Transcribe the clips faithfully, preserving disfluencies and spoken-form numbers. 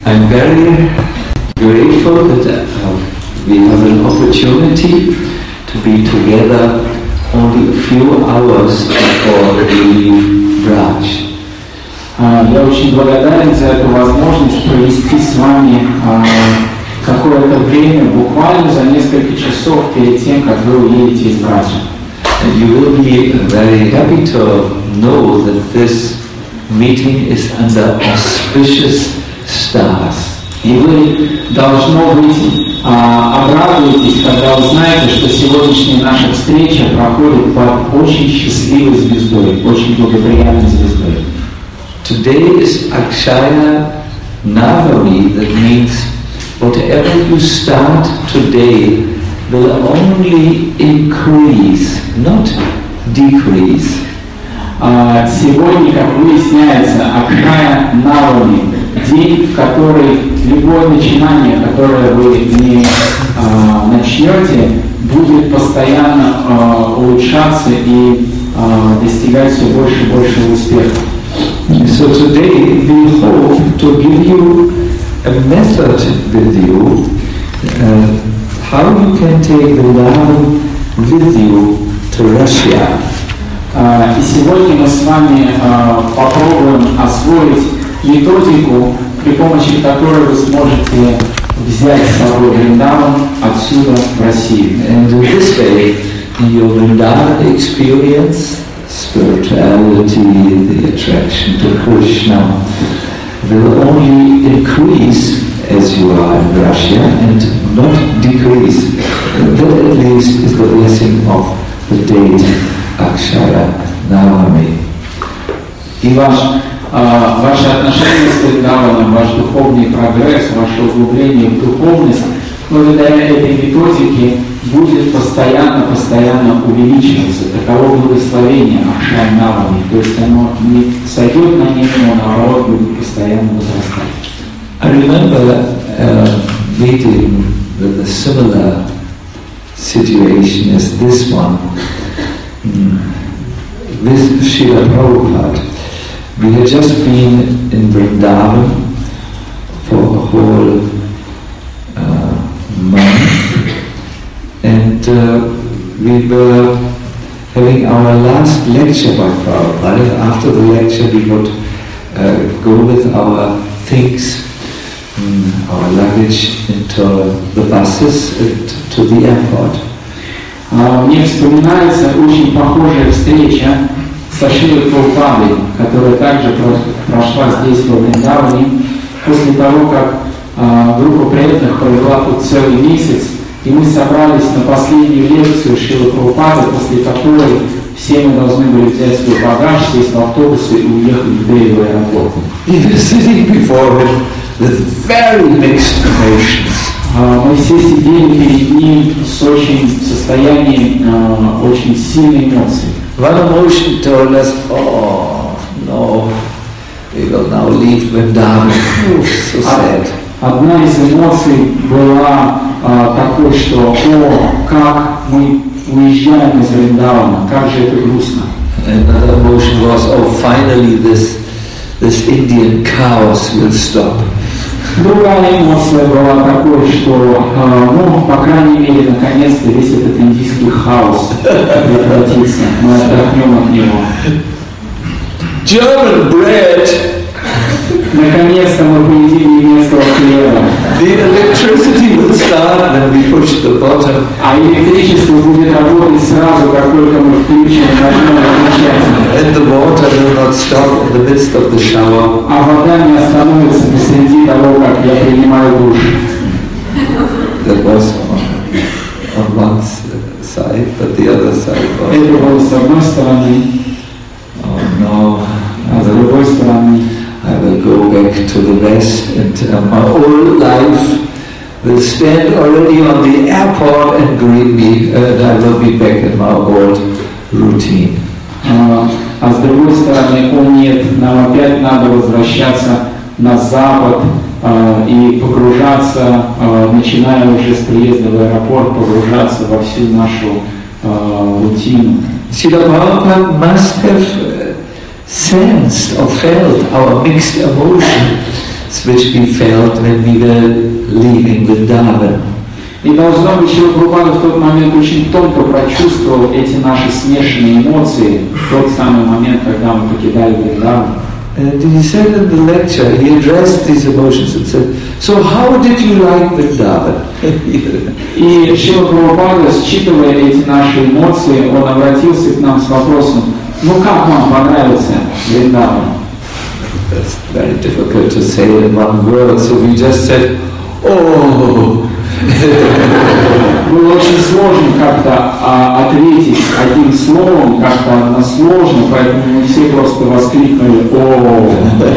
I'm very grateful that uh, we have an opportunity to be together only a few hours before we leave Braj. Я очень благодарен за эту возможность провести с вами какое-то время, буквально за несколько часов перед тем, как вы уедете из Браджа. And you will be very happy to know that this meeting is under auspicious stars. И вы, должно быть, обрадуетесь, когда узнаете, что сегодняшняя наша встреча проходит под очень счастливой звездой, очень благоприятной звездой. Today is Akshaya Navami, that means whatever you start today will only increase, not decrease. Сегодня, как выясняется, Акшая Навами, день, в который любое начинание, которое вы не а, начнете, будет постоянно а, улучшаться и а, достигать все больше и больше успеха. So today we hope to give you a method with you, uh, how you can take the love with you to Russia. Uh, и сегодня мы с вами uh, попробуем освоить методику, при помощи которой вы сможете взять с собой Вриндаван отсюда в Россию. And in this way, your Vrindavan experience, spirituality, the attraction to Krishna will only increase as you are in Russia and not decrease. That at least is the blessing of the date Akshaya Navami. И ваш Uh, ваши отношения с Вриндаваном, ваш духовный прогресс, ваше углубление в духовность, благодаря этой методике будет постоянно-постоянно увеличиваться. Таково благословение Акшая Навами. То есть оно не сойдет на нет, но наоборот будет постоянно возрастать. I remember uh, meeting with a similar situation as this one mm. with Srila Prabhupada. We had just been in Vrindavan for a whole uh, month, and uh, we were having our last lecture by Prabhupada. After the lecture we would uh, go with our things, um, our luggage into the buses and to the airport. Uh, мне вспоминается очень похожая встреча со Шрилой Прабхупадой, которая также прошла здесь, во Вриндаване, после того, как э, группа преданных провела тут целый месяц, и мы собрались на последнюю лекцию Шрилы Прабхупады, после которой все мы должны были взять свой багаж, сесть в автобус и уехать в Дели, в аэропорт. We were sitting before him with very mixed emotions. Uh, мы все сидели перед ним с очень состоянием uh, очень сильной эмоций. One emotion told us, oh no, we will now leave Vrindavan. So sad. Одна из эмоций была uh, такой, что о, как мы уезжаем из Вриндавана, как же это грустно. Another emotion was, oh finally this, this Indian chaos will stop. Другая эмоция была такой, что, uh, ну, по крайней мере, наконец-то весь этот индийский хаос прекратится. Мы отдохнем от него. German bread. Наконец-то мы поедим немецкого хлеба. The electricity will start when we push the button. А электричество будет работать сразу, как только мы включим нажмем выключатель. And the water will not stop in the midst of the shower. А вода не остановится посреди того, как я принимаю душ. That was on, on one side, but the other side was. Это было с одной стороны. Oh no. А с другой стороны. I will go back to the West, and uh, my old life will stand already on the airport and greet me, and I will be back in my old routine. А, а с другой стороны, о нет, нам опять надо возвращаться на Запад а, и погружаться, а, начиная уже с приезда в аэропорт, погружаться во всю нашу а, рутину. Srila Prabhupada must have sensed or felt our mixed emotion, which we felt when we were leaving Vrindavan. И должно быть, Шрила Прабхупада в тот момент очень тонко прочувствовал эти наши смешанные эмоции в тот самый момент, когда мы покидали Вриндаван. And he said in the lecture, he addressed these emotions and said, so how did you like Vrindavan? И Шрила Прабхупада, считывая эти наши эмоции, он обратился к нам с вопросом, ну как вам понравился Вриндаван? That's very difficult to say in one word, so we just said, oh. Было очень сложно как-то а, ответить одним словом, как-то односложно, поэтому мы все просто воскликнули «О!».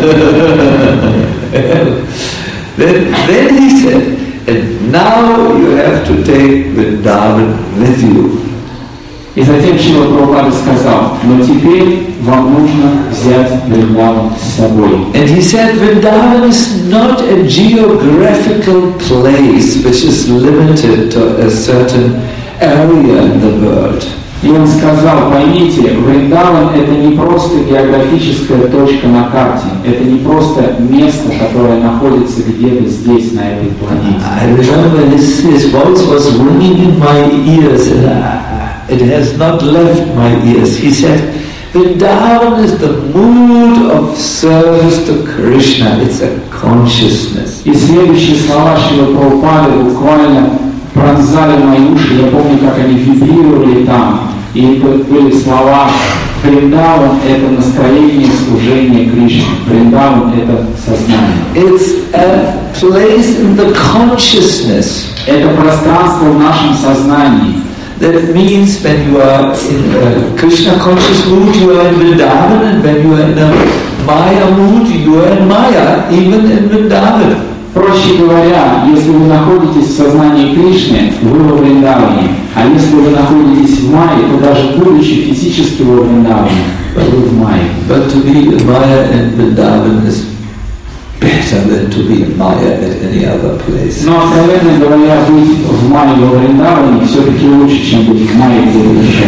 then, then he said, and now you have to take Vrindavan with you. И затем Шрила Прабхупада сказал, но теперь вам нужно взять Вриндаван с собой. And he said Vrindavan is not a geographical place which is limited to a certain area in the world. И он сказал, поймите, Вриндаван это не просто географическая точка на карте, это не просто место, которое находится где-то здесь, на этой планете. I remember his, his voice was ringing in my ears and I, it has not left my ears. He said, Vrindavan is the mood of service to Krishna. It's a consciousness. И следующие слова Шрилы Прабхупады буквально пронзали мои уши. Я помню, как они вибрировали там. И это были слова Вриндаван – это настроение служения Кришне. Вриндаван – это сознание. It's a place in the consciousness. Это пространство в нашем сознании. That means when you are in a Krishna conscious mood, you are in Vrindavan, and when you are in a Maya mood, you are in Maya, even in Vrindavan. Проще говоря, если вы находитесь в сознании Кришны, вы во Вриндаване. А если вы находитесь в Майе, то даже будучи физически во Вриндаване, вы в Майе. But to be in Maya and Vrindavan is better than to be in Maya at any other place. Но, откровенно говоря, быть в Майе во Вриндаване все-таки лучше, чем быть в Майе где-то еще.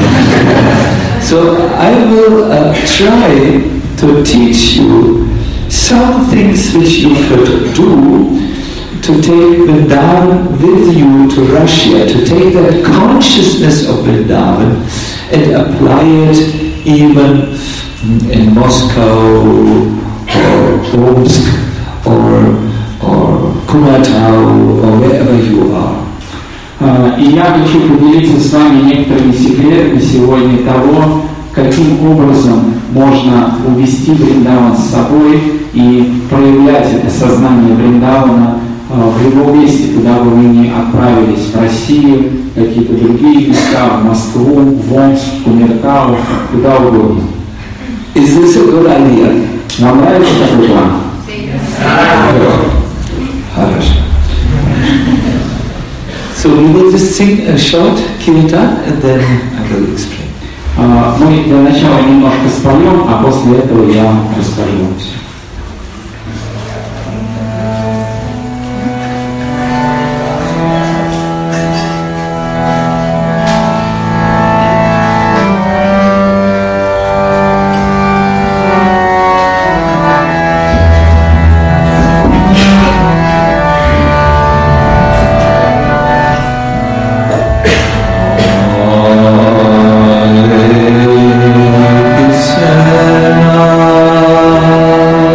So I will uh, try to teach you some things which you could do to take Vrindavan with you to Russia, to take that consciousness of Vrindavan and apply it even in Moscow or Omsk or, or Kumatau or wherever you are. И я хочу поделиться с вами некоторыми секретами сегодня того, каким образом можно увести Вриндаван с собой и проявлять это сознание Вриндавана в любом месте, куда бы вы ни отправились, в Россию, какие-то другие места, в Москву, в Омск, в Кумертау, куда угодно. Is this a good idea? Вам нравится такой план? Хорошо. So we will just sing a short kirtan and then I will explain. Мы для начала немножко споем, а после этого я расскажу вам все. Krishna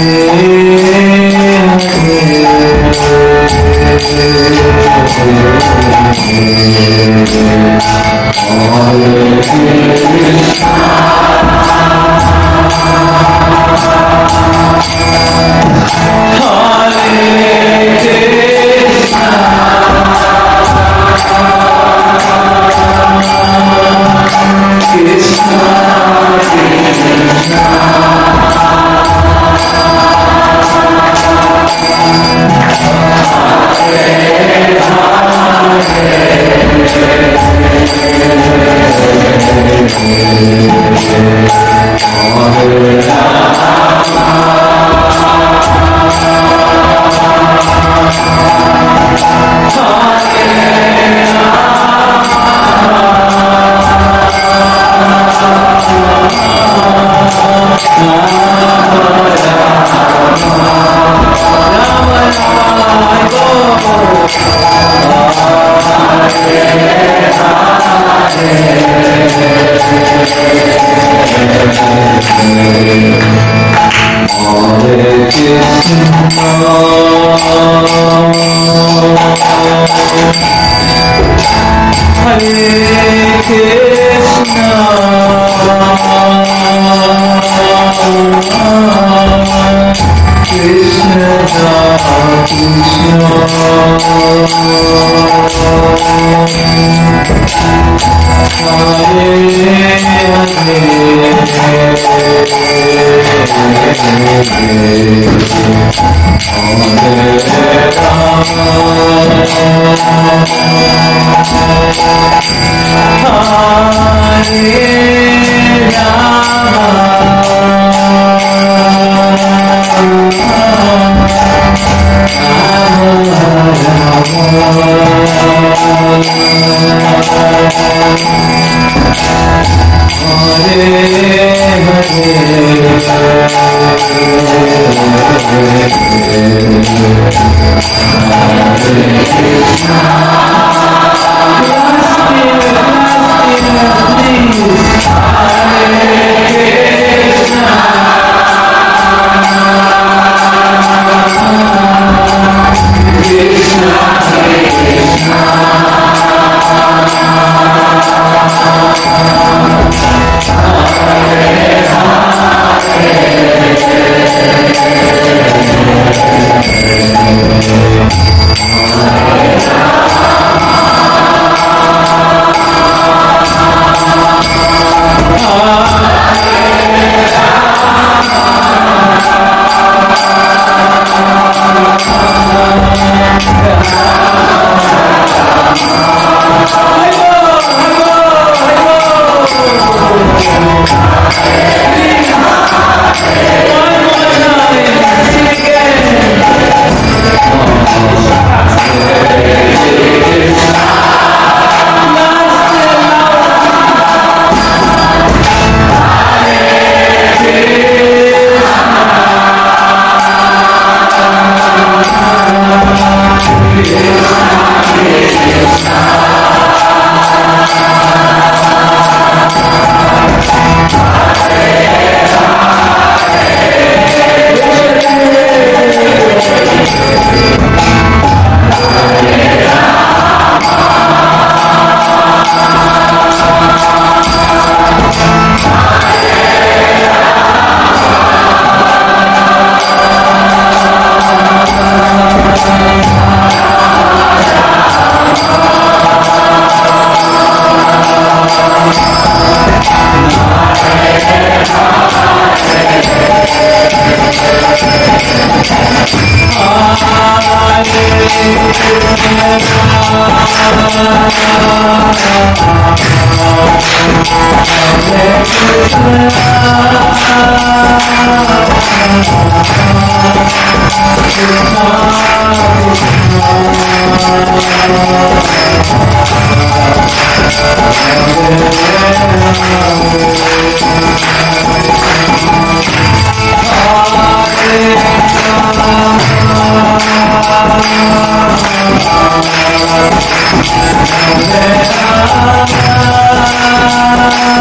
Hare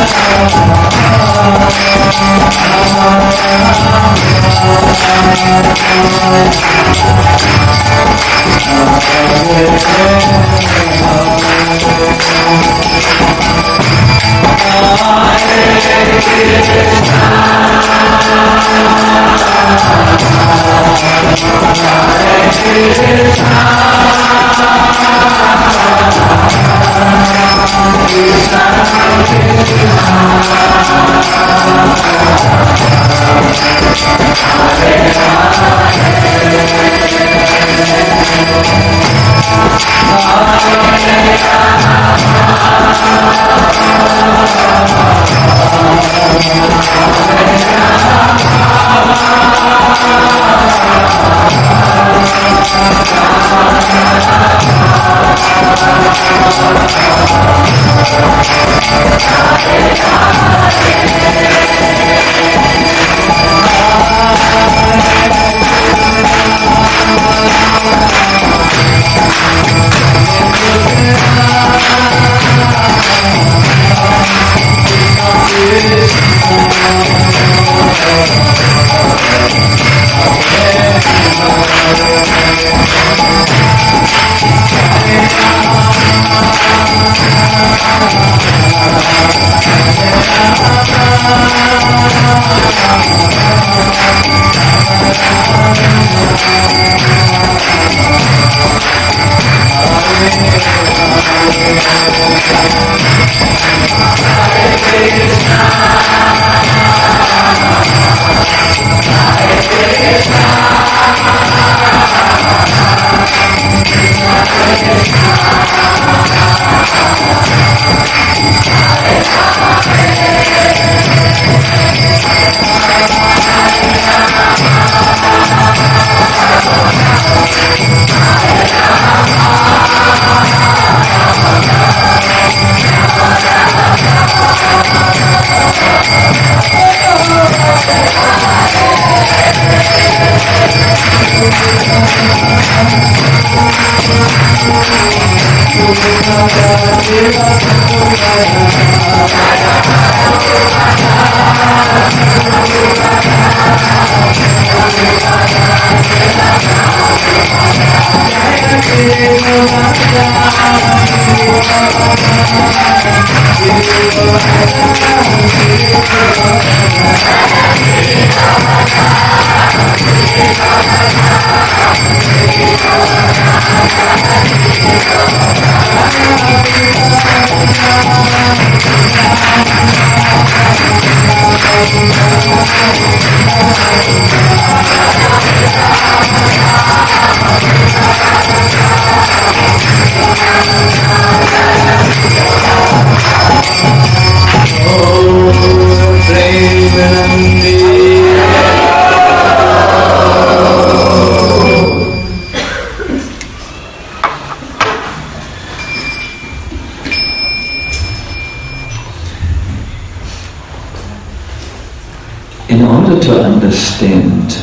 In order to understand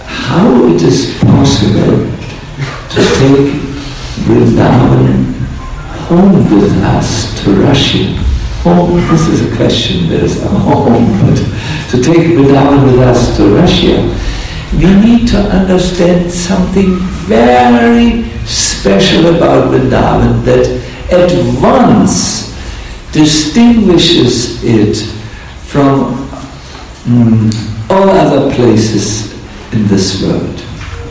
how it is possible to take Vrindavan home with us to Russia. Home, this is a question, there is a home, but to take Vrindavan with us to Russia, we need to understand something very special about Vrindavan that at once distinguishes it from mm, all other places in this world.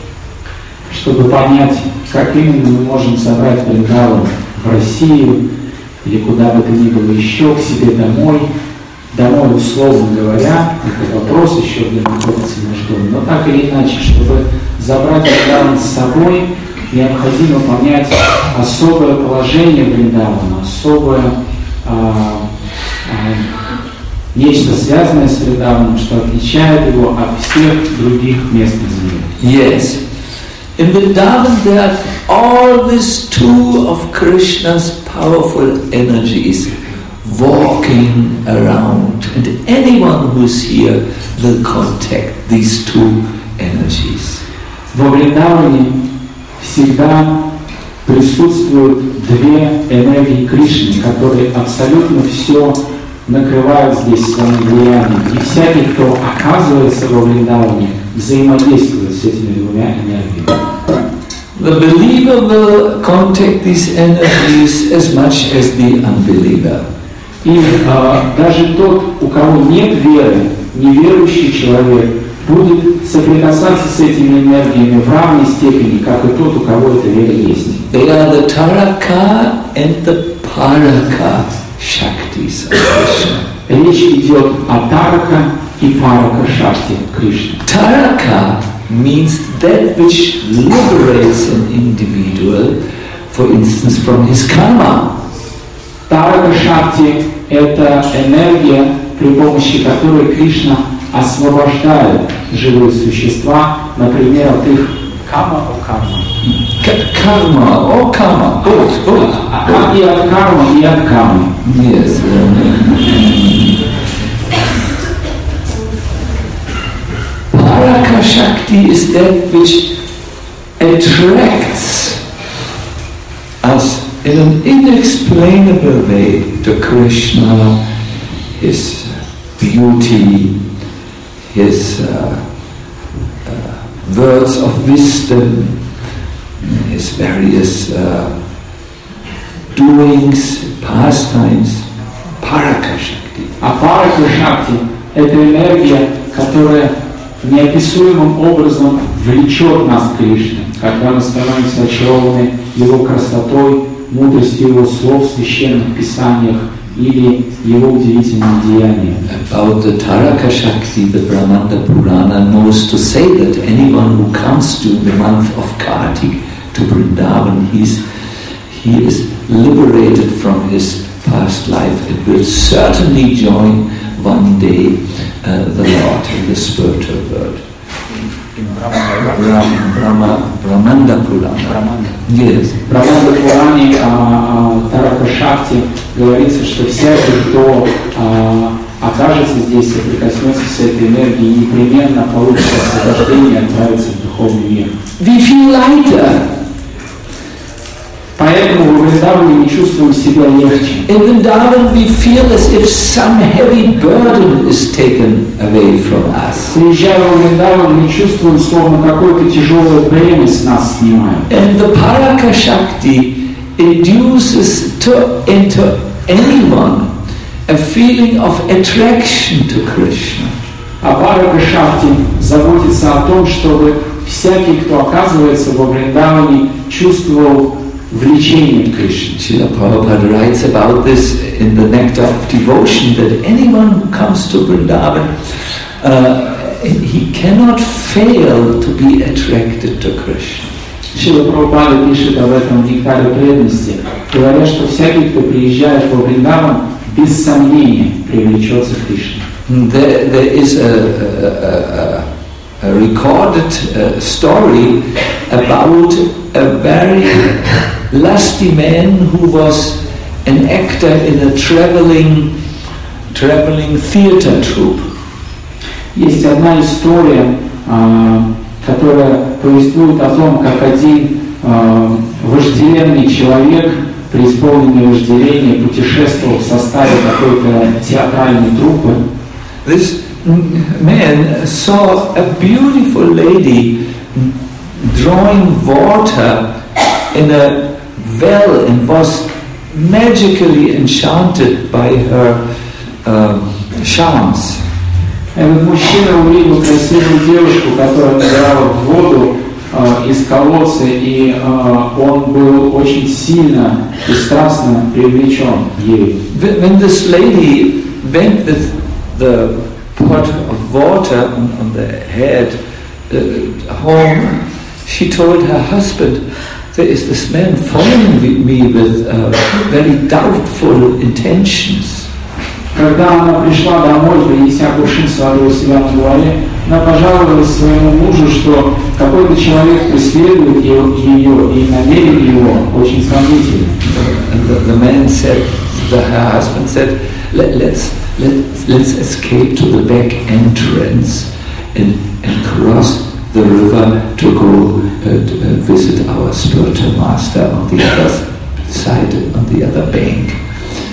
Чтобы понять, как именно мы можем собрать Вриндаван в Россию или куда бы то ни было еще, к себе домой, домой, условно говоря, это вопрос еще для находится между. Но так или иначе, чтобы забрать Вриндаван с собой, необходимо понять особое положение Вриндавана, особое а, а, нечто связанное с Вриндаваном, что отличает его от всех других мест на земле. Yes. In Vrindavan there are always two of Krishna's powerful energies walking around, and anyone who is here will contact these two energies. Во Вриндаване всегда присутствуют две энергии Кришны, которые абсолютно все накрывают здесь своим влиянием. И всякий, кто оказывается во Вриндаване, взаимодействует с этими двумя энергиями. The believer will contact these energies as much as the unbeliever. И э, даже тот, у кого нет веры, неверующий человек, будет соприкасаться с этими энергиями в равной степени, как и тот, у кого эта вера есть. They are the Taraka and the Paraka Shaktis of Krishna. Речь идет о Тарака и Парака Шакти Кришны. Taraka means that which liberates an individual, for instance, from his karma. Тарака Шакти – это энергия, при помощи которой Кришна освобождает живые существа, например, от их карма о карма. Karma or karma, both, both. И от кармы, и от кармы. Yes. Paraka Shakti is that which attracts us in an inexplainable way to Krishna, his beauty, his uh, uh, words of wisdom, his various uh, doings, pastimes, Paraka Shakti. А Парака Шакти – это энергия, которая неописуемым образом влечет нас к Кришне, когда мы становимся очарованы Его красотой, мудростью Его слов в священных писаниях или Его удивительным деянием. About the Taraka Shakti, the Brahmanda Purana knows to say that anyone who comes to the month of Kartik to Vrindavan, he's, he is liberated from his past life and will certainly join one day uh, the Lord in the spiritual world. In Brahma, Brahma, Brahma, Brahmanda Purana. Yes. В Брахманда Пуране Тарака Шакти говорится, что всякий, кто а, окажется здесь, соприкоснется с этой энергией, непременно получит освобождение и отправится в духовный мир. We feel lighter. Поэтому в Вриндаване мы чувствуем себя легче. In Vrindavan we feel as if some heavy burden is taken away from us. Приезжая в Вриндаван, мы чувствуем, словно какое-то тяжелое бремя с нас снимает. And the Paraka Shakti induces to, into anyone a feeling of attraction to Krishna. А Парака Шакти заботится о том, чтобы всякий, кто оказывается во Вриндаване, чувствовал влечение к Кришне. Srila Prabhupada writes about this in the Nectar of Devotion, that anyone who comes to Vrindavan, uh, he cannot fail to be attracted to Krishna. Шрила Прабхупада пишет об этом в Нектаре преданности, говоря, что всякий, кто приезжает во Вриндаван, без сомнения привлечется к Кришне. There, there is a, a, a, a recorded uh, story about a very lusty man who was an actor in a traveling, traveling theater troupe. Есть одна история, которая повествует о том, как один вожделенный человек, преисполненный вожделения, путешествовал в составе какой-то театральной труппы. This man saw a beautiful lady drawing water in a well and was magically enchanted by her uh, charms. Этот мужчина увидел красивую девушку, которая набирала воду э, из колодца, и э, он был очень сильно и страстно привлечен ею. When this lady went with the pot of water on, on the head uh, home, she told her husband, there is this man following me with uh, very doubtful intentions. Когда она пришла домой, принеся кувшин с водой у себя на голове, она пожаловалась своему мужу, что какой-то человек преследует ее, и намерение его очень сомнительно. The, the man said, the, her husband said, Let, let's, let's, let's escape to the back entrance and, and cross the river to go uh, to, uh, visit our spiritual master on the other side, on the other bank.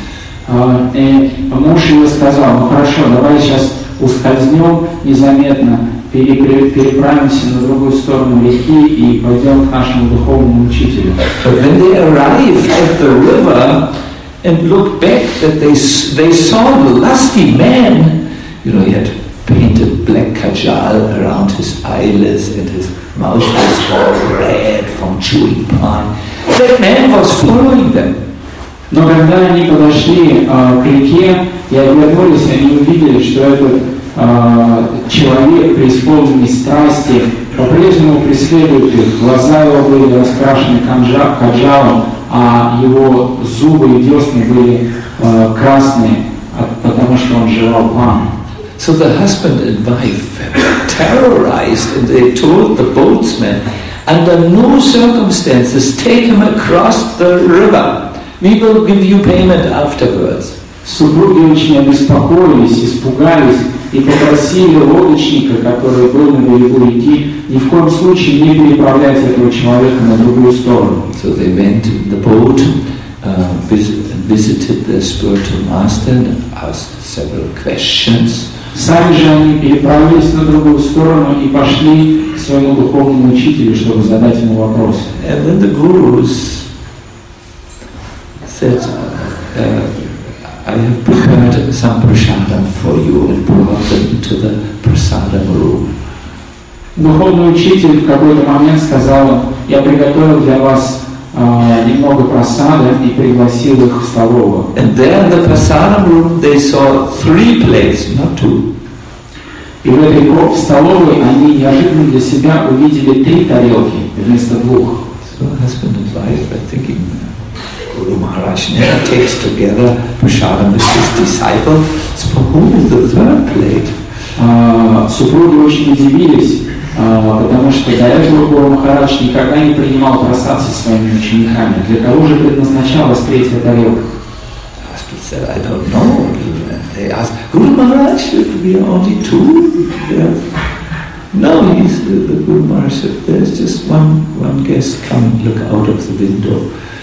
И муж ее сказал: ну хорошо, давай сейчас ускользнем незаметно, переправимся на другую сторону реки и пойдем к нашему духовному учителю. But when they arrived at the river and looked back, that they they saw the lusty man. You know, he had painted black kajal around his eyelids and his mouth was all red from chewing pan. That man was following them. Но когда они подошли э, к реке и обернулись, они увидели, что этот э, человек, преисполненный страсти, по-прежнему преследует их. Глаза его были раскрашены канжа, каджалом, а его зубы и десны были э, красные, потому что он жевал пан. So the husband and wife were terrorized, and they told the boatsman, under no circumstances take him across the river. We will give you payment afterwards. Супруги очень обеспокоились, испугались и попросили лодочника, который был на берегу реки, ни в коем случае не переправлять этого человека на другую сторону. So they went in the boat, uh, visit, visited their spiritual master and asked several questions. Сами же они переправились на другую сторону и пошли к своему духовному учителю, чтобы задать ему вопросы. And then the gurus said, uh, I have prepared some prasadam for you, and brought them to the prasadam room. Духовный учитель в какой-то момент сказал: я приготовил для вас uh, немного прасада и пригласил их в столовую. And there in the prasadam room they saw three plates, not two. И в этой в столовой они неожиданно для себя увидели три тарелки вместо двух. So husband and wife were thinking, Guru Maharaj never takes together prasadam with his disciple. So for whom is the third plate? Uh, супруги очень удивились, uh, потому что до этого Гуру Махарадж никогда не принимал прасад со своими учениками. Для кого же предназначалась третья тарелка? The husband said, I don't know. They asked, Guru Maharaj, we are only two? Yeah. No, he's, the, the Guru Maharaj said, there's just one, one guest coming, look out of the window.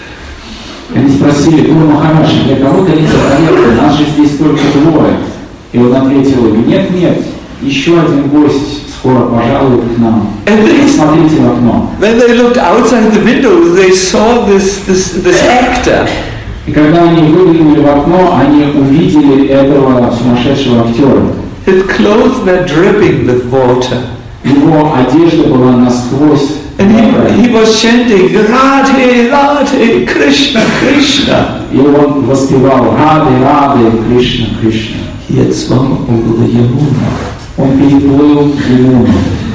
Они спросили: Гуру Махарадж, для кого третья тарелка? Нас же здесь только двое. И он ответил: нет, нет, еще один гость скоро пожалует к нам. Смотрите в окно. When they looked outside the window, they saw this, this, this actor. И когда они выглянули в окно, они увидели этого сумасшедшего актера. His clothes were dripping with water. Его одежда была насквозь. And he, he was chanting, Radhe, Radhe, Krishna, Krishna. И он воспевал Радhe, Радhe, Кришна, Кришна. He had swum over the Yamuna. Он переплыл Ямуну.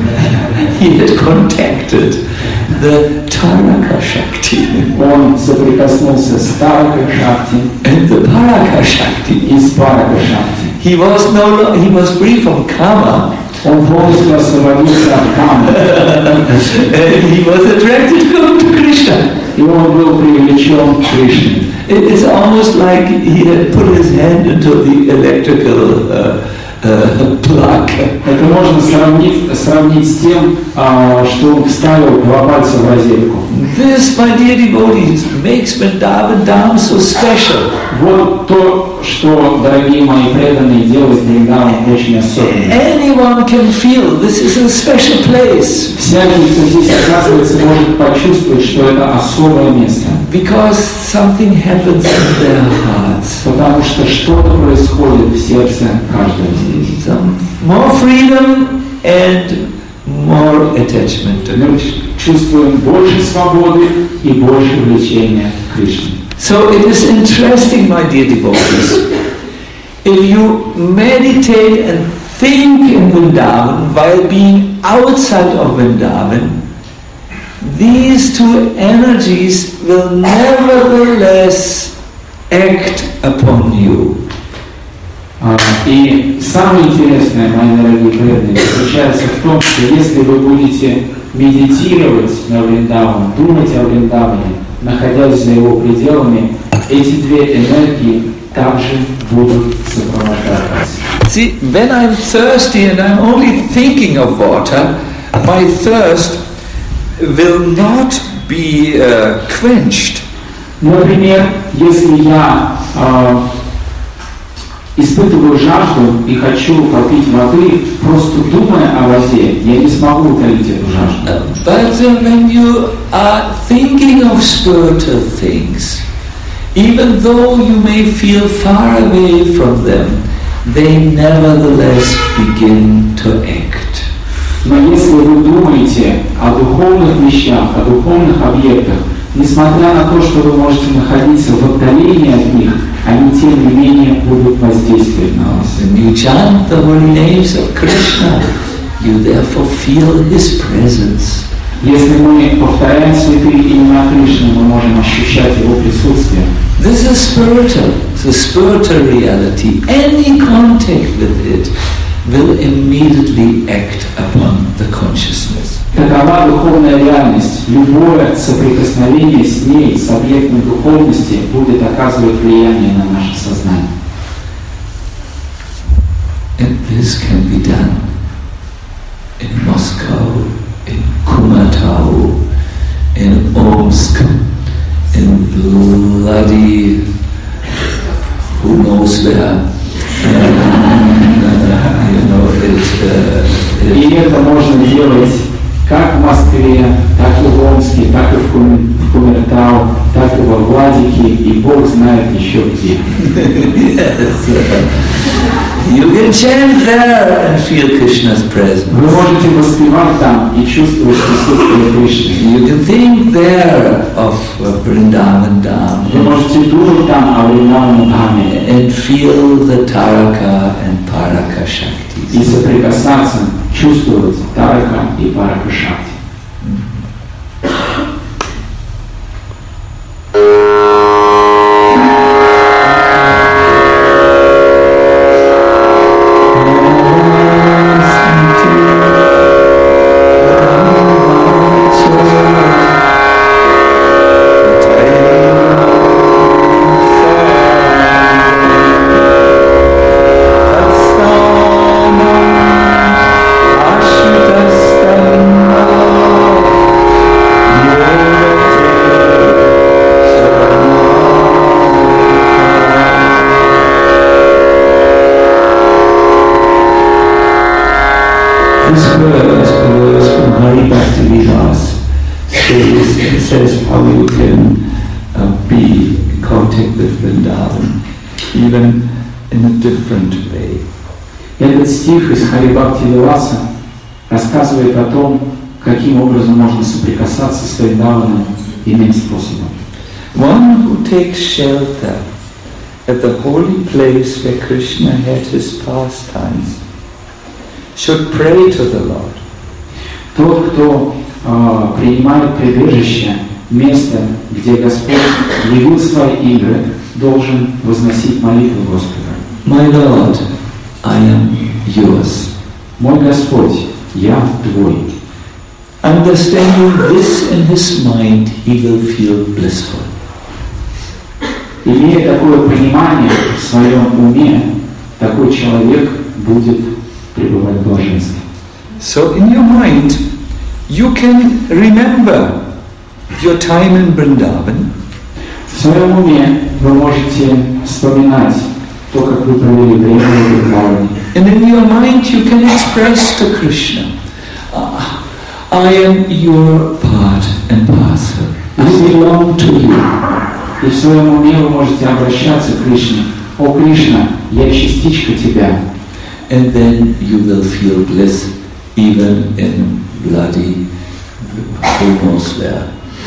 He had contacted the Taraka Shakti. Он соприкоснулся с Тарака Шакти and the Paraka Shakti. и с Парака Шакти. He was no, he was free from karma. Он полностью освободился от камы. And he was attracted to Krishna. И он был привлечен к Кришне. It's almost like he had put his hand into the electrical uh, uh, plug. Это можно сравнить, сравнить с тем, uh, что он вставил два пальца в розетку. This, my dear devotees, makes Vrindavan Dham so special. Вот то, что, дорогие мои преданные, делает Вриндаван очень особенным. Anyone can feel this is a special place. Всякий, кто здесь оказывается, может почувствовать, что это особое место. Because something happens in their hearts. Потому что что-то происходит в сердце каждого здесь. Some more freedom and more attachment to Krishna. Чувствуем больше свободы и больше влечения к Кришне. So it is interesting, my dear devotees, if you meditate and think in Vrindavan while being outside of Vrindavan, these two energies will nevertheless act upon you. И самое интересное, мои дорогие преданные, заключается в том, что если вы будете медитировать на Вриндаван, думать о Вриндаване, находясь за его пределами, эти две энергии также будут сопровождать вас. See, when I'm thirsty and I'm only thinking of water, my thirst will not be uh, quenched. Например, если я э, испытываю жажду и хочу попить воды, просто думая о воде, я не смогу утолить эту жажду. But uh, when you are thinking of spiritual things, even though you may feel far away from them, they nevertheless begin to act. Но если вы думаете о духовных вещах, о духовных объектах, несмотря на то, что вы можете находиться в отдалении от них, они тем не менее будут воздействовать на вас. When you chant the holy names of Krishna, you therefore feel His presence. Если мы повторяем святые имена Кришны, мы можем ощущать Его присутствие. This is spiritual, it's a spiritual reality. Any contact with it will immediately act upon the consciousness. Такова духовная реальность. Любое соприкосновение с ней, с объектом духовности, будет оказывать влияние на наше сознание. And this can be done in Moscow, in Kumatau, in Omsk, in bloody who knows where. You know, it, uh, it, И это можно делать как в Москве, так и в Омске, так и в, Кум, в Кумертау, так и во Владике, и Бог знает еще где. Yes. You can chant there and feel Krishna's presence. Вы можете воспевать там и чувствовать присутствие Кришны. You can think there of uh, Vrindavan Dham. Вы можете думать там о Вриндаване Dhаме And feel the Taraka and Paraka Shakti. и соприкасаться, чувствовать Тарака и Парака Шакти. Says how you can uh, be in contact with Vrindavan, even in a different way. Этот стих из Хари Бхакти Виласа рассказывает о том, каким образом можно соприкасаться с Вриндаваном иным способом. One who takes shelter at the holy place where Krishna had his pastimes should pray to the Lord. Тот, кто Uh, принимает прибежище, место, где Господь явил свои игры, должен возносить молитву Господа. My Lord, I am yours. Мой Господь, я твой. Understanding this in his mind, he will feel blissful. Имея такое понимание в своем уме, такой человек будет пребывать в блаженстве. So in your mind, you can remember your time in Vrindavan. В своем уме вы можете вспоминать то, как вы провели время в Вриндаване. And in your mind you can express to Krishna, I am your part and parcel. I belong to you. И в своем уме вы можете обращаться к Кришне. О, Кришна, я частичка тебя. And then you will feel bliss even in bloody who knows where.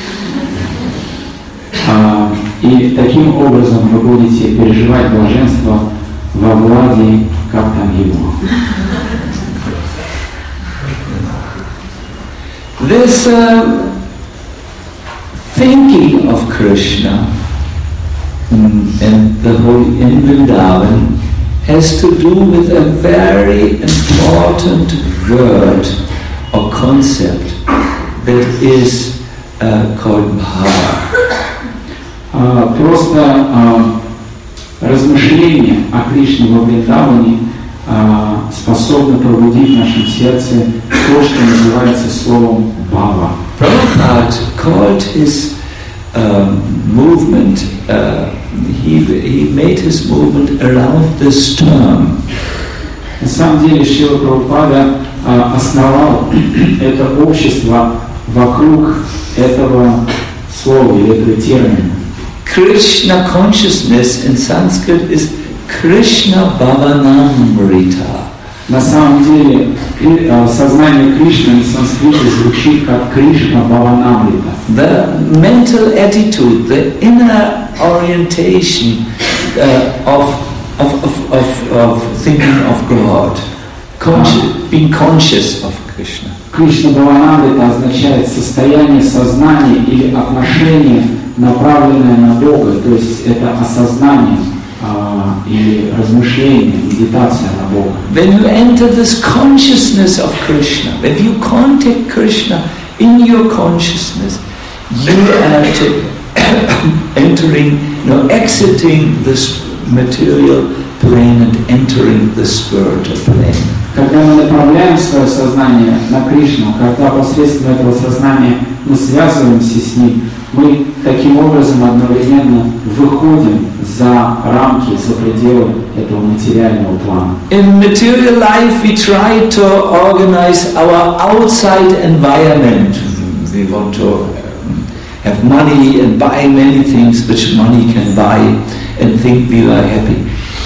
А, и таким образом вы будете переживать блаженство во Владе, как там его. This uh, thinking of Krishna mm, and the holy in Vrindavan has to do with a very important word or concept that is uh, called bhava. Uh, просто uh, размышление о Кришне во Вриндаване uh, способно пробудить в нашем сердце то, что называется словом бхава. Prabhupada called his um, movement uh, he, he made his movement around this term. На самом деле Шрила Прабхупада а, основал это общество вокруг этого слова или этого термина. Krishna consciousness in Sanskrit is Krishna Bhavanamrita. На самом деле сознание Кришны на санскрите звучит как Кришна Бхаванамрита. The mental attitude, the inner orientation uh, of, of, of, of, of thinking of God, conscious, being conscious of Krishna. Кришна Бхаванамрита означает состояние сознания или отношение, направленное на Бога, то есть это осознание uh, или размышление, медитация на Бога. When you enter this consciousness of Krishna, when you contact Krishna in your consciousness, you are to entering, you know, exiting this material plane and entering the spiritual plane. Когда мы направляем свое сознание на Кришну, когда посредством этого сознания мы связываемся с Ним, мы таким образом одновременно выходим за рамки, за пределы этого материального плана. In material life, we try to organize our outside environment. We want to have money and buy many things which money can buy and think we are happy.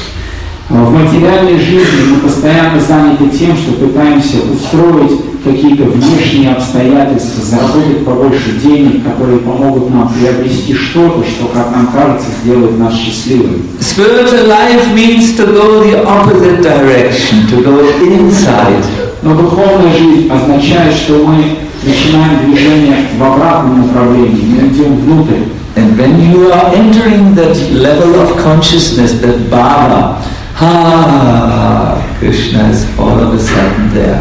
В материальной жизни мы постоянно заняты тем, что пытаемся устроить какие-то внешние обстоятельства, заработать побольше денег, которые помогут нам приобрести что-то, что, как нам кажется, сделает нас счастливыми. Spiritual life means to go the opposite direction, to go inside. Но духовная жизнь означает, что мы начинаем движение в обратном направлении, мы идем внутрь. And when you are entering that level of consciousness, that bhava, ah, Krishna is all of a sudden there.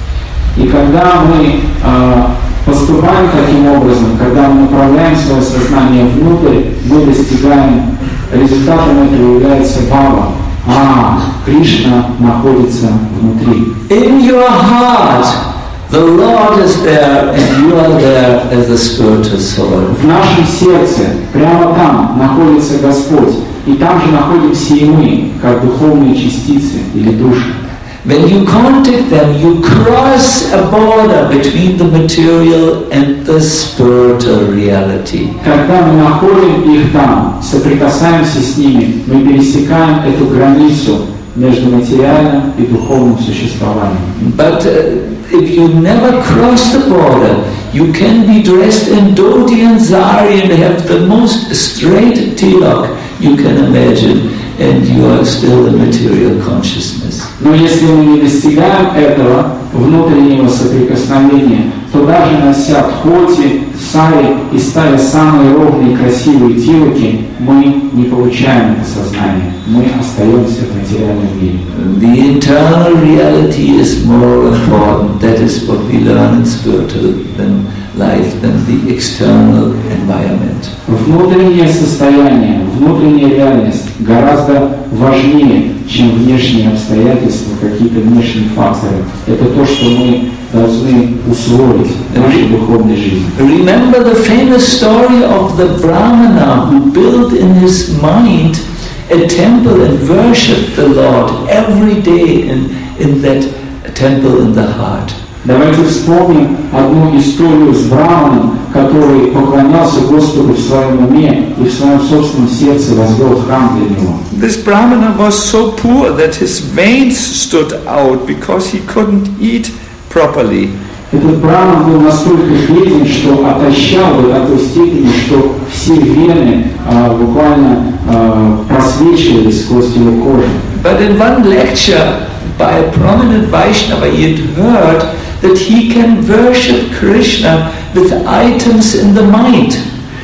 И когда мы э, поступаем таким образом, когда мы направляем свое сознание внутрь, мы достигаем, результатом этого является бхава. А, Кришна находится внутри. In your heart, the Lord is there and you are there as a spiritual soul. В нашем сердце, прямо там, находится Господь. И там же находимся и мы, как духовные частицы или души. When you contact them, you cross a border between the material and the spiritual reality. Когда мы находим их там, соприкасаемся с ними, мы пересекаем эту границу между материальным и духовным существованием. But uh, if you never cross the border, you can be dressed in dhoti and zari and have the most straight tilak you can imagine, and you are still in material consciousness. Но если мы не достигаем этого внутреннего соприкосновения, то даже нося дхоти, сари и ставя самые ровные красивые тилоки, мы не получаем это сознание. Мы остаемся в материальном мире. The internal reality is more important. That is what we learn in spiritual than life, than the external environment. Внутреннее состояние, внутренняя реальность гораздо важнее, чем внешние обстоятельства, какие-то внешние факторы. Это то, что мы должны усвоить в нашей духовной жизни. Remember the famous story of the Brahmana who built in his mind a temple and worshipped the Lord every day in, in that temple in the heart. Давайте вспомним одну историю с Браманом, который поклонялся Господу в своем уме и в своем собственном сердце возвел храм для Него. This Brahmana was so poor that his veins stood out because he couldn't eat properly. Этот Браман был настолько беден, что отощал до такой степени, что все вены а, буквально а, просвечивались сквозь его кожу. But in one lecture by a prominent Vaishnava, he had heard that he can worship Krishna with items in the mind.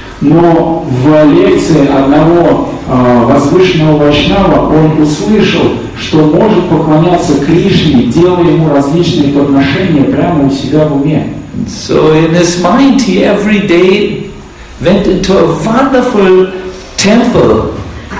Но в лекции одного э, возвышенного вайшнава он услышал, что может поклоняться Кришне, делая ему различные подношения прямо у себя в уме. So in his mind he every day went into a wonderful temple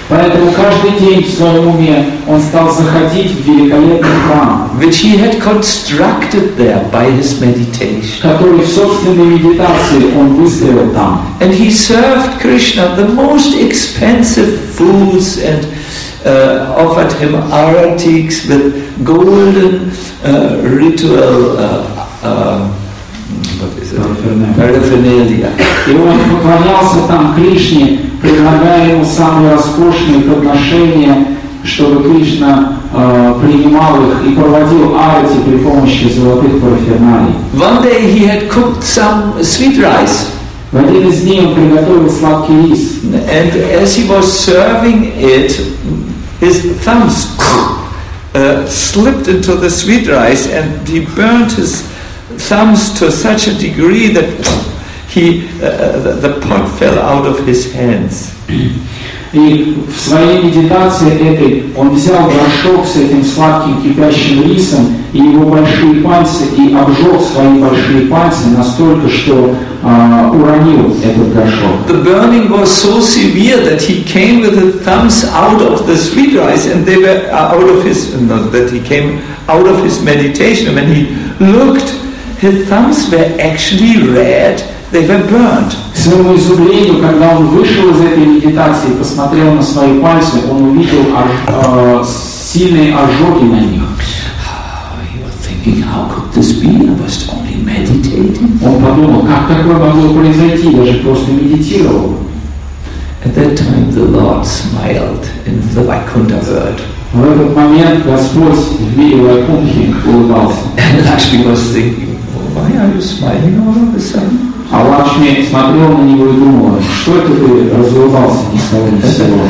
Поэтому каждый день в своем уме он стал заходить в великолепный храм, which he had constructed there by his meditation. который в собственной медитации он выстроил там. And he served Krishna the most expensive foods and uh, offered him aratiks with golden uh, ritual uh, uh, what is it? Paraphernalia. И он поклонялся там Кришне, предлагая ему самые роскошные подношения, чтобы Кришна э, принимал их и проводил арати при помощи золотых параферналий. One day he had cooked some sweet rice. В один из дней он приготовил сладкий рис. And as he was serving it, his thumbs uh, slipped into the sweet rice and he burned his thumbs to such a degree that he, uh, the, the pot fell out of his hands. И в своей медитации этой он взял горшок с этим сладким кипящим рисом и его большие пальцы и обжег свои большие пальцы настолько, что э, уронил этот горшок. The burning was so severe that he came with his thumbs out of the sweet rice and they were out of his, no, that he came out of his meditation. When he looked, his thumbs were actually red. They were burnt. К своему изумлению, когда он вышел из этой медитации и посмотрел на свои пальцы, он увидел ож, э, сильные ожоги на них. He was thinking, how could this be? I was only meditating. Он подумал, как такое могло произойти, даже просто медитировал. At that time, the Lord smiled in the Vaikuntha world. В этот момент Господь в мире Вайкунтхи улыбался. And Lakshmi was thinking, why are you smiling all of a sudden? А Лакшми смотрел на него и думал, что это ты разулыбался ни с того ни с сего.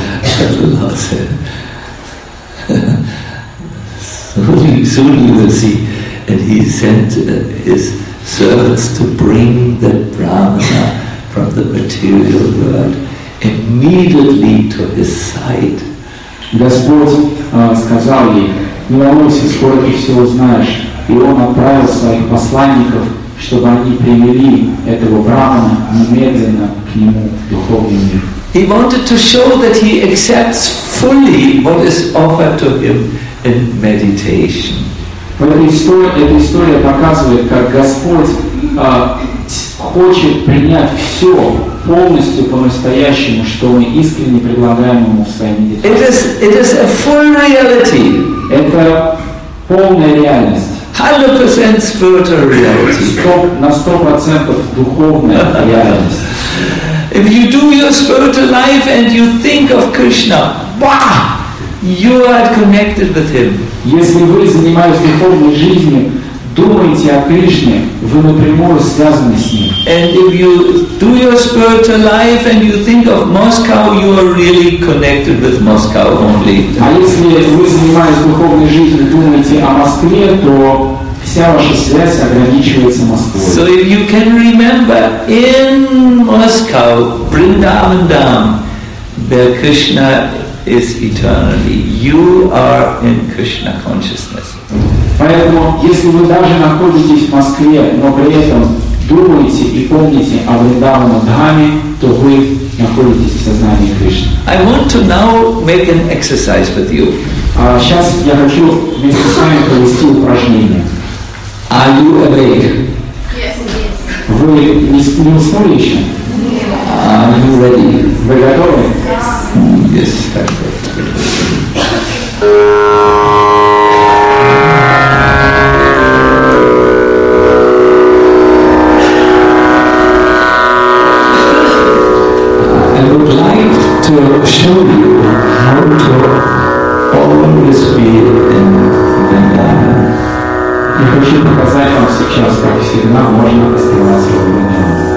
Soon you will see. And he sent uh, his servants to bring the Brahmana from the material world immediately to his side. Господь э, сказал ей, не волнуйся, скоро ты все узнаешь. И он отправил своих посланников, чтобы они привели этого брамана немедленно к нему в духовный мир. He wanted to show that he accepts fully what is offered to him in meditation. Эта история, эта история показывает, как Господь э, хочет принять все полностью по-настоящему, что мы искренне предлагаем ему в своей медитации. It is, it is a full reality. Это полная реальность. one hundred percent spiritual reality. На сто процентов духовная реальность. If you do your spiritual life and you think of Krishna, wow, you are connected with him. Если вы, занимаясь духовной жизнью, думаете о Кришне, вы напрямую связаны с ним. And if you do your spiritual life and you think of Moscow, you are really connected with Moscow only. А если вы, занимаясь духовной жизнью, думаете о Москве, то вся ваша связь ограничивается Москвой. So if you can remember in Moscow, Vrindavan Dham, where Krishna is eternally, you are in Krishna consciousness. Поэтому, если вы даже находитесь в Москве, но при этом думаете и помните о Вриндавана Дхаме, то вы находитесь в сознании Кришны. I want to now make an exercise with you. А сейчас я хочу вместе с вами провести упражнение. Are you awake? Yes, yes. Вы не, не уснули еще? Are you ready? Вы готовы? Yes, that's good. I would like to show you how to always be in Vrindavan. Я хочу показать вам сейчас, как всегда, можно оставаться в Вриндаване.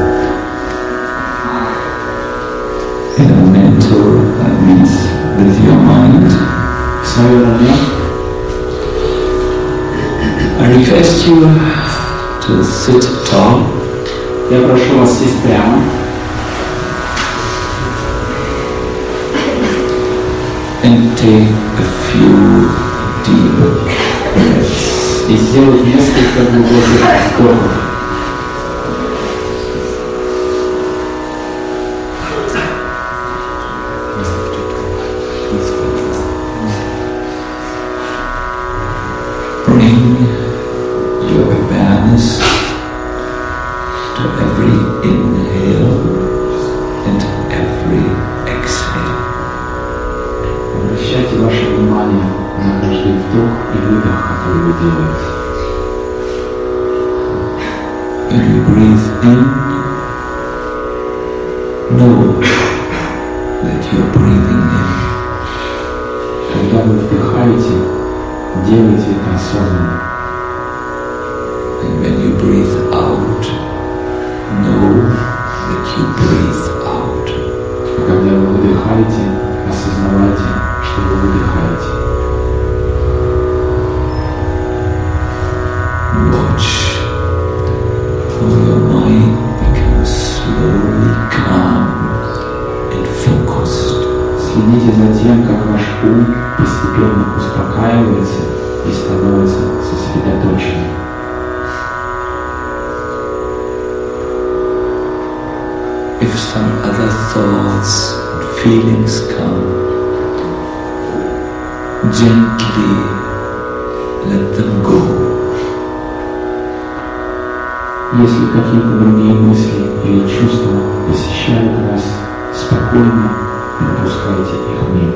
In a mental, that means with your mind. В своем уме. I request you to sit tall. Я прошу вас сесть прямо. And take a few deep breaths. И сделать несколько глубоких вдохов. to every inhale and every exhale. Обращайте ваше внимание на каждый вдох и выдох, который вы делаете. When you breathe in, know that you're breathing in. Когда вы вдыхаете, делайте это осознанно. And when you breathe out, know that you breathe out. Когда вы выдыхаете, осознавайте, что вы выдыхаете. Watch how your mind becomes slowly calm and focused. Следите за тем, как ваш ум постепенно успокаивается и становится сосредоточенным. If some other thoughts and feelings come, gently let them go. Если какие-то другие мысли или чувства посещают вас, спокойно пропускайте их мимо.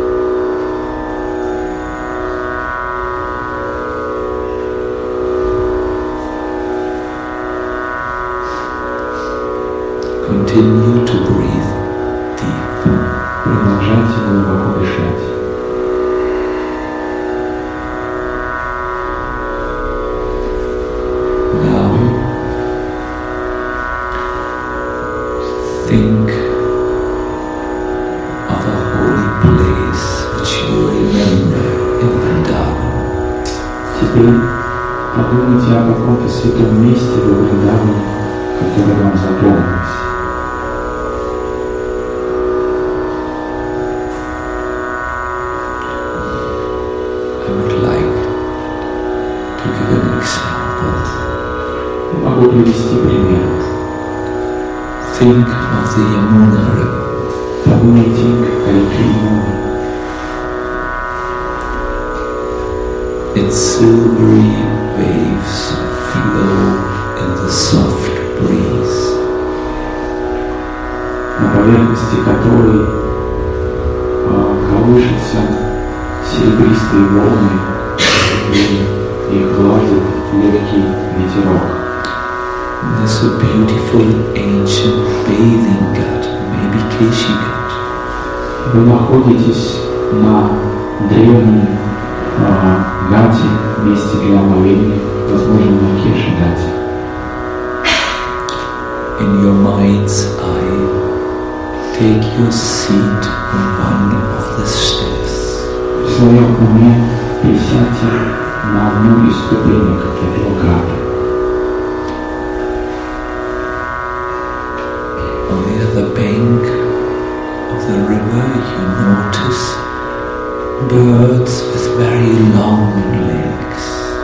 Continue to breathe deep. Продолжайте глубоко дышать. Now think of a holy place which you remember in Vrindavan. Теперь подумайте о каком-то святом месте во Вриндаване, которое вам запомнилось. I would like to give an example. Могу привести пример. Think of the Yamuna River. Подумайте о реке Ямуне. Its silvery waves flow in the soft breeze. На поверхности которой а, колышутся серебристые волны, и их гладит легкий ветерок. There's a beautiful ancient bathing ghat, maybe Keshi Ghat. Вы находитесь на древнем а, гате, месте для омовения, возможно, на Кеши гате. In your mind's eye, take your seat on one of the steps. В своем уме присядьте на одну из ступенек этого гата. On the other bank of the river, you notice birds with very long legs.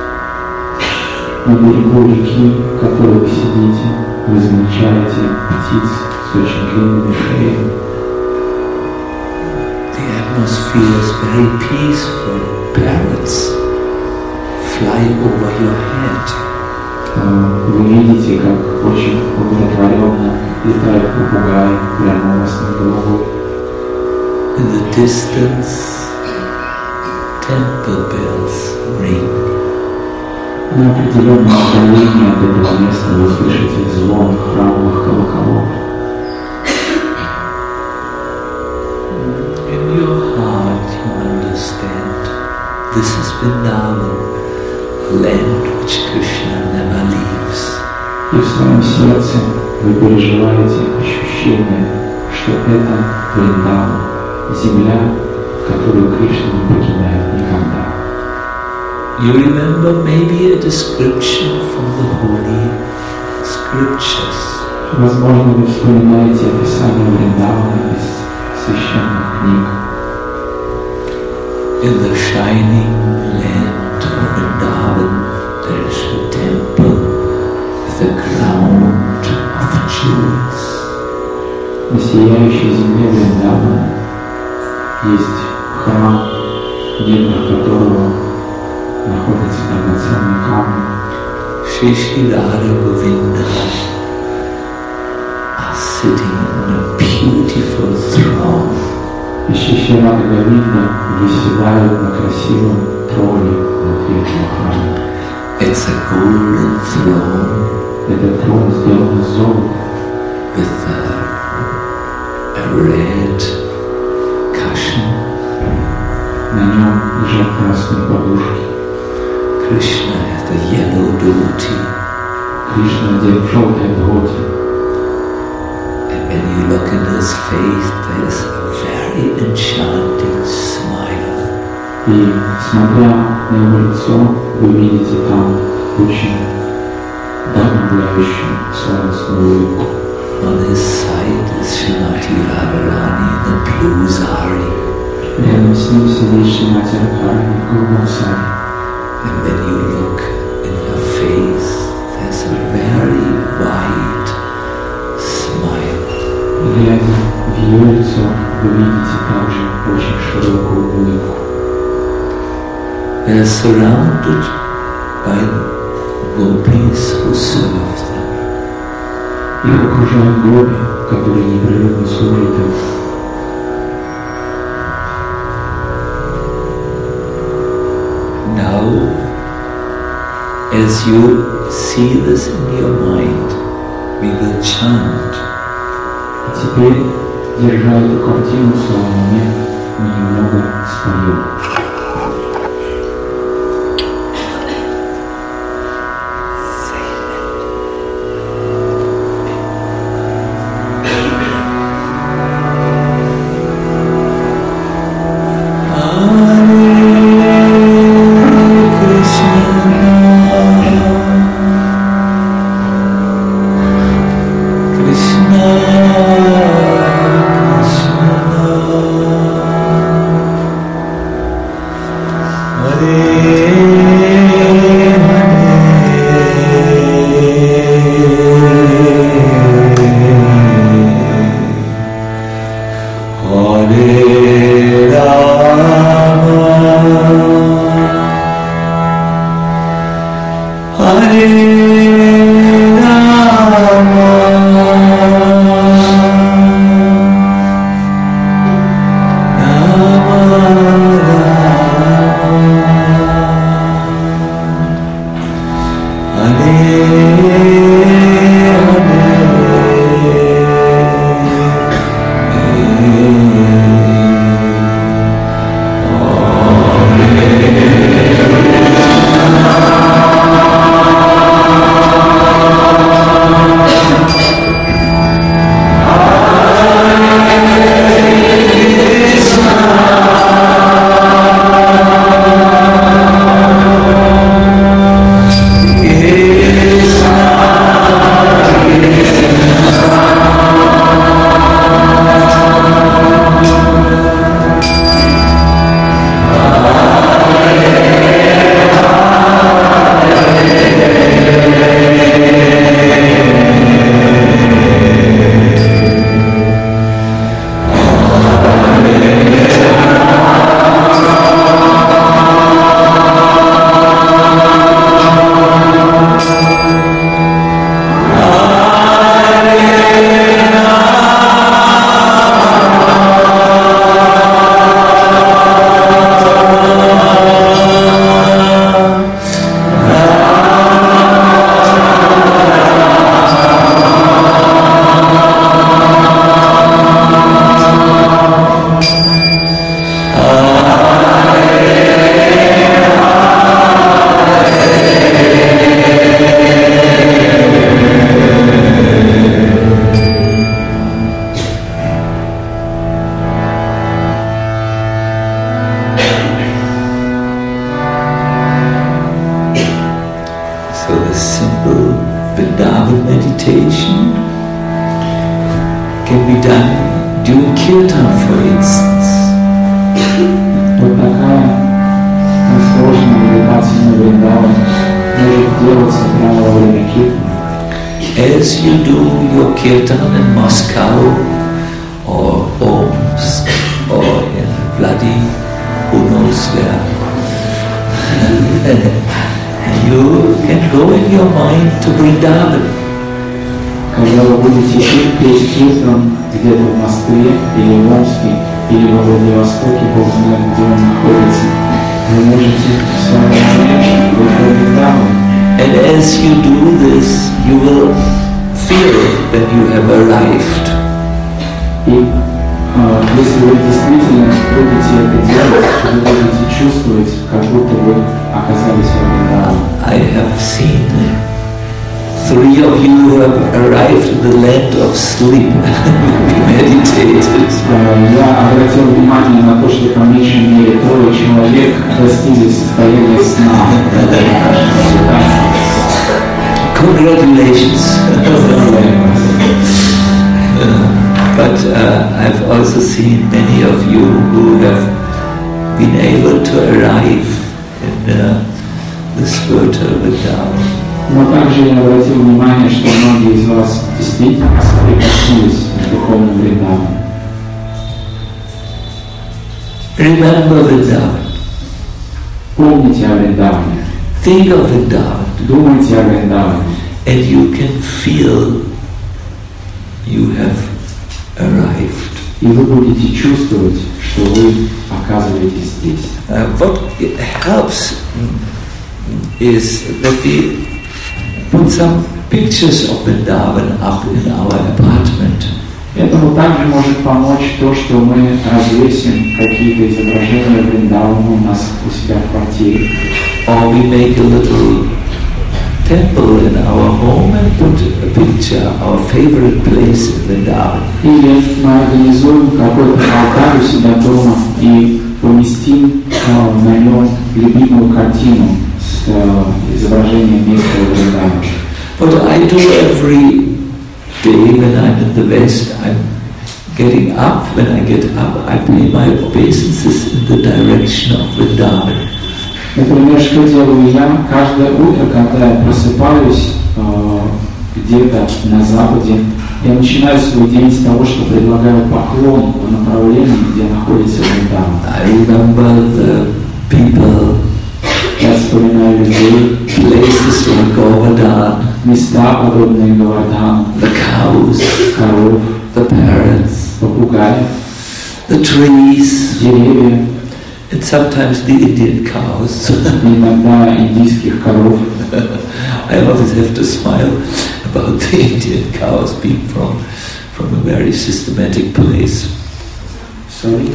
На берегу реки, в которой вы сидите, вы замечаете птиц с очень длинными шеями. The atmosphere is very peaceful. Parrots fly over your head. Вы видите, как очень удовлетворенно летают попугаи прямо у вас над головой. In the distance, temple bells ring. На определенном отдалении от этого места вы слышите звон храмовых колоколов. In your heart you understand this is Vrindavan, a land which Krishna never leaves. И в своем сердце вы переживаете ощущение, что это Вриндаван, земля, которую Кришна не покидает никогда. You remember maybe a description from the holy scriptures. Возможно, вы вспоминаете описание Вриндавана из священных книг. In the shining land of Vrindavan, there is a temple with a crown of jewels. На сияющей земле Вриндавана есть храм, в недрах которого находится драгоценный камень. Shri Shri Radha Govinda Рада Говинда выседают на красивом троне над верхним храмом. It's a golden throne. Этот трон сделан из золота. With a, a red cushion. На нем лежат красные подушки. Krishna has the yellow dhoti. Кришна одет в желтое дхоти. And when you look in his face, there's a very enchanting smile. И смотря на его лицо, вы видите там очень вдохновляющую сладостную улыбку. On his side is Srimati Radharani in the blue sari. Рядом с ним сидит Шримати Радхарани в голубом саре. And when you look in her face, there's a very wide smile. Глядя в ее лицо, вы видите также очень широкую улыбку. They are surrounded by gopis who serve them. Их окружают гопи, которые непрерывно служат им. Now, as you see this in your mind, we will chant. И теперь, держа эту картину в своем уме, мы немного споем. As you do your kirtan in Moscow or Omsk or in Vladi, who knows where, you can go in your mind to Vrindavan. Когда вы будете петь киртан где-то в Москве или в Омске или во Владивостоке, Бог знает, где он находится, вы можете в своем уме быть во Вриндаване. And as you do this, you will feel that you have arrived. И а, если вы действительно будете это делать, вы будете чувствовать, как будто вы оказались в Вриндаване. I have seen three of you who have arrived in the land of sleep. We meditated. Я обратил внимание на то, что по меньшей мере трое человек достигли состояния сна. Congratulations. But uh, I've also seen many of you who have been able to arrive in uh, the spiritual Vrindavan. Но также я обратил внимание, что многие из вас действительно соприкоснулись с духовным Вриндаваном. Remember Vrindavan. Помните о Вриндаване. Think of Vrindavan. Думайте о Вриндаване. And you can feel you have arrived. И вы будете чувствовать, что вы оказываетесь здесь. Uh, what helps is that we put some pictures of Vrindavan up in our apartment. Этому также может помочь то, что мы развесим какие-то изображения Вриндавана у нас у себя в квартире. Or we make a little temple in our home and put a picture, our favorite place in Vrindavan. Или мы организуем какой-то алтарь у себя дома и поместим э, на нем любимую картину с э, изображением места Вриндавана. What I do every day when I'm in the West, I'm getting up. When I get up, I pay my obeisances in the direction of Vrindavan. Например, что делаю я каждое утро, когда я просыпаюсь э, где-то на западе, я начинаю свой день с того, что предлагаю поклон в направлении, где находится Вриндаван. I remember the people, Я вспоминаю людей, places like Govardhan, места, подобные Говардхану, the cows, коров, the parrots, попугаев, the trees, деревья, and sometimes the Indian cows. иногда индийских коров. I always have to smile about the Indian cows being from, from a very systematic place. Sorry?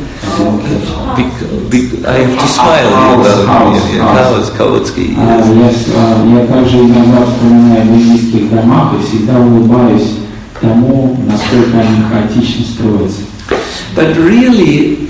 Bec- bec- I have to smile about Indian cows, Kautsky. А, я, я также иногда вспоминаю в индийских домах и всегда улыбаюсь тому, насколько они хаотично строятся. But really,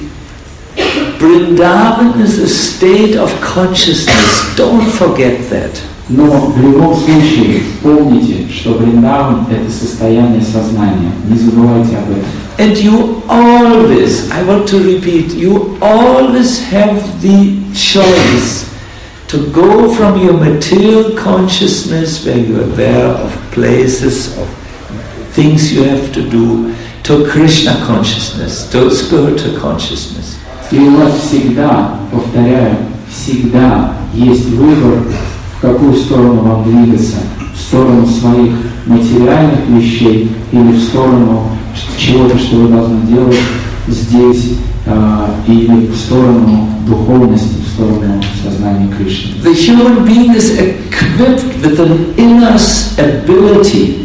Vrindavan is a state of consciousness. Don't forget that. Но в любом случае помните, что Вриндаван – это состояние сознания. Не забывайте об этом. And you always, I want to repeat, you always have the choice to go from your material consciousness, where you are aware of places, of things you have to do, to Krishna consciousness, to spiritual consciousness. И у вас всегда, повторяю, всегда есть выбор, в какую сторону вам двигаться, в сторону своих материальных вещей или в сторону чего-то, что вы должны делать здесь, э, или в сторону духовности, в сторону сознания Кришны. The human being is equipped with an inner ability.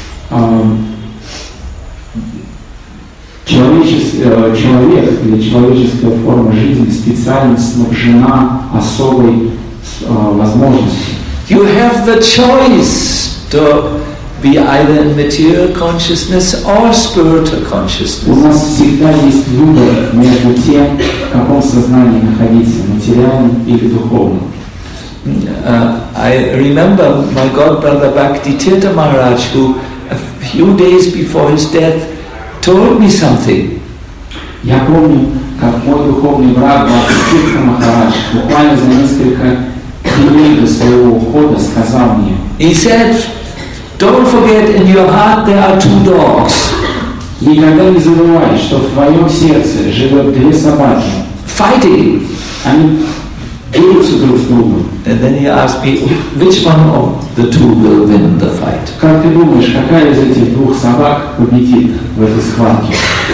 Человечес, э, человек или человеческая форма жизни специально снабжена особой э, возможностью. You have the choice to be either in material consciousness or spiritual У consciousness. нас всегда есть выбор между тем, в каком сознании находиться, материальным или духовным. Uh, I remember my godbrother Bhakti Tirtha Maharaj, who a few days before his death told me something. Я помню, как мой духовный брат Бхакти Tirtha Махарадж буквально за несколько дней до своего ухода сказал мне. He said, "Don't forget, in your heart there are two dogs. Никогда не забывай, что в твоем сердце живет две собаки. Fighting." Они дерутся друг с другом. And then he asked me, which one of the two will win the fight? Как ты думаешь, какая из этих двух собак победит в этой схватке?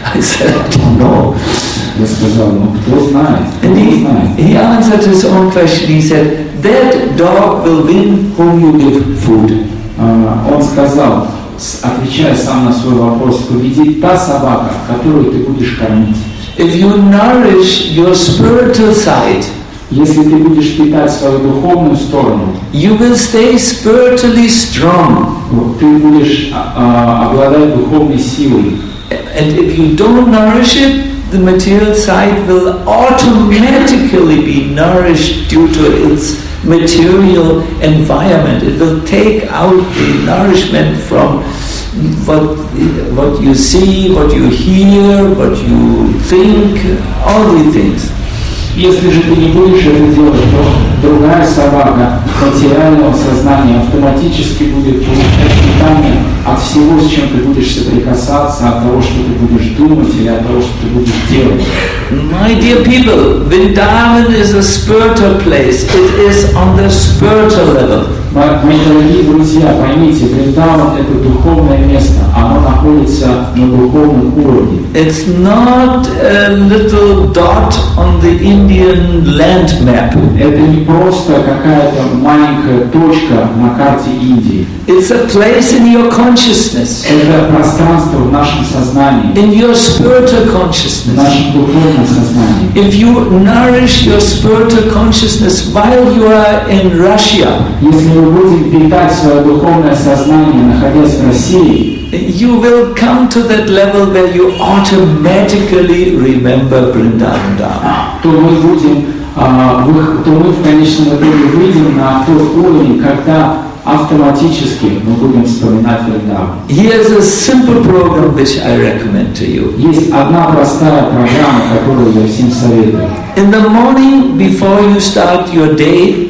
I said, I don't know. Я сказал, ну кто знает, And кто he, знает. he answered his own question. He said, that dog will win whom you give food. Uh, он сказал, отвечая сам на свой вопрос, победит та собака, которую ты будешь кормить. If you nourish your spiritual side, если ты будешь питать свою духовную сторону, you will stay spiritually strong. ты будешь uh, обладать духовной силой. And if you don't nourish it, the material side will automatically be nourished due to its material environment. It will take out the nourishment from what, what you see, what you hear, what you think, all these things. Если же ты не будешь это делать, то другая собака материального сознания автоматически будет получать питание от всего, с чем ты будешь соприкасаться, от того, что ты будешь думать или от того, что ты будешь делать. My dear people, Vrindavan is a spiritual place. It is on the spiritual level. Мои дорогие друзья, поймите, Вриндаван – это духовное место, оно находится на духовном уровне. It's not a little dot on the Indian land map. Это не просто какая-то маленькая точка на карте Индии. It's a place in your consciousness. Это пространство в нашем сознании, In your spiritual в consciousness. нашем духовном сознании. If you nourish your spiritual consciousness while you are in Russia, Если мы будем питать свое духовное сознание, находясь в России, you will come to that level where you automatically remember Vrindavan Dham. то мы будем, а, в- то мы в конечном итоге выйдем на тот уровень, когда автоматически мы будем вспоминать Вриндаван. Here's a simple program which I recommend to you. Есть одна простая программа, которую я всем советую. In the morning, before you start your day,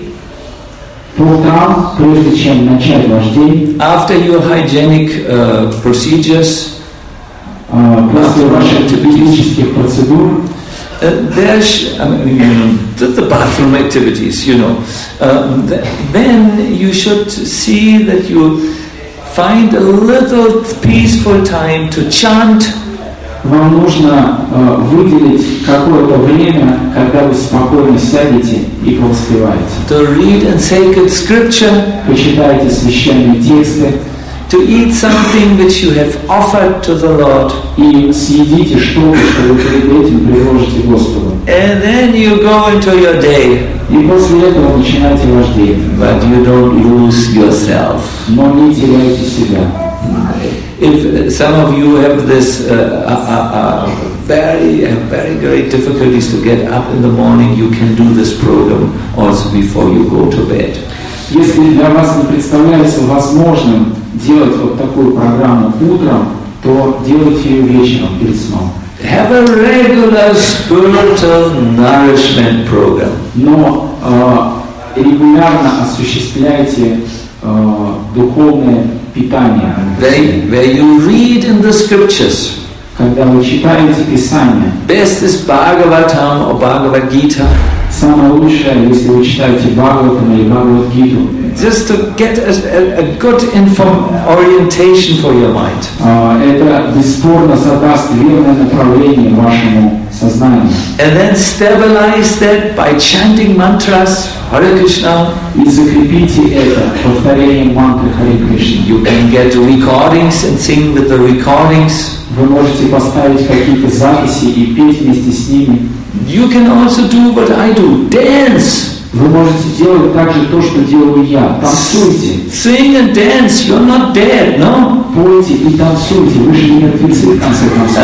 По утрам, прежде чем начать ваш день, after your hygienic uh, procedures, а, после ваших физических процедур, uh, there's, I mean, you know, the, the bathroom activities, you know, um, th- then you should see that you find a little peaceful time to chant. вам нужно э, выделить какое-то время, когда вы спокойно сядете и повоспеваете. To read and sacred scripture, Почитайте священные тексты to eat something which you have offered to the Lord, и съедите что-то, что вы перед этим предложите Господу. and then you go into your day, И после этого начинайте ваш день. but you don't lose yourself. Но не теряйте себя. If uh, some of you have this uh, uh, uh, uh, very, uh, very great difficulties to get up in the morning, you can do this program also before you go to bed. Если для вас не представляется возможным делать вот такую программу утром, то делайте ее вечером перед сном. Have a regular spiritual nourishment program. Но э, регулярно осуществляйте э, духовное питание. Where, where you read in the scriptures. Когда вы читаете Писание, Best is Bhagavatam or Bhagavad Gita. самое лучшее, если вы читаете Бхагаватам или Бхагавад-гиту, Just to get a, a, a good inform, orientation for your mind. э, это бесспорно задаст верное направление вашему сознанию. And then stabilize that by chanting mantras, Hare Krishna. И закрепите это повторением мантры Харе Кришна. You can get recordings and sing with the recordings. Вы можете поставить какие-то записи и петь вместе с ними. You can also do what I do, dance. Вы можете делать также то, что делаю я. Танцуйте, Sing and dance, you're not dead, no? пойте и танцуйте. Вы же не мертвецы, в конце концов.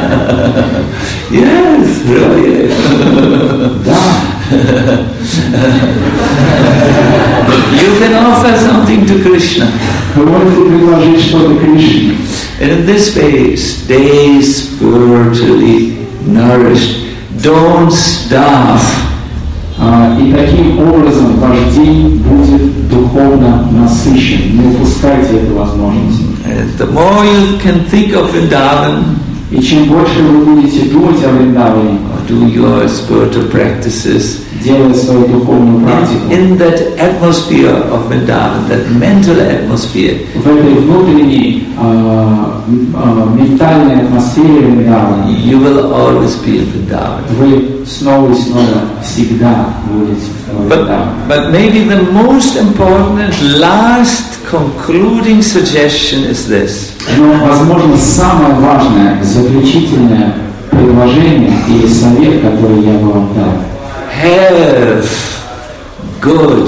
Yes, really. Да. You can offer something to Krishna. Вы можете предложить что-то Кришне. And in this way, stay spiritually nourished. Don't starve. А, И таким образом ваш день будет духовно насыщен. Не упускайте эту возможность. And the more you can think of Vrindavan, И чем больше вы будете думать о Вриндаване, do your spiritual practices делая свою духовную практику, in that atmosphere of Vrindavan, that mental atmosphere, в этой внутренней а, а, ментальной атмосфере Вриндавана, you will always be in Vrindavan. вы снова и снова всегда будете в But, Вриндаване. but maybe the most important and last concluding suggestion is this. Но, возможно, самое важное, заключительное предложение или совет, который я бы вам дал. Have good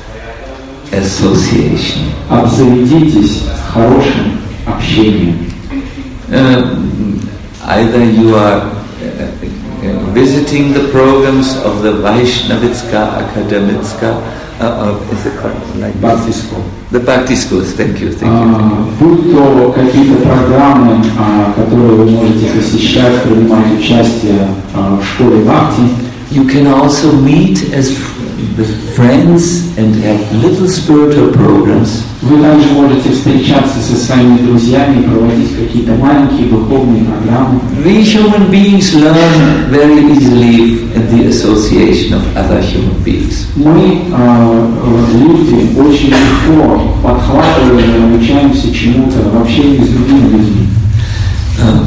association. Обзаведитесь хорошим общением. Uh, either you are uh, visiting the programs of the Vaishnavitska, Akademitska, uh, uh, is it called like Bhakti School. The Bhakti schools. Thank you, thank you. А, будь то какие-то программы, а, которые вы можете посещать, принимать участие а, в школе Бхакти. You can also meet as with friends and have little spiritual programs. Вы также можете встречаться со своими друзьями и проводить какие-то маленькие духовные программы. We human beings learn very easily in the association of other human beings. Мы, э, люди, очень легко подхватываем и обучаемся чему-то в общении с другими людьми. Uh,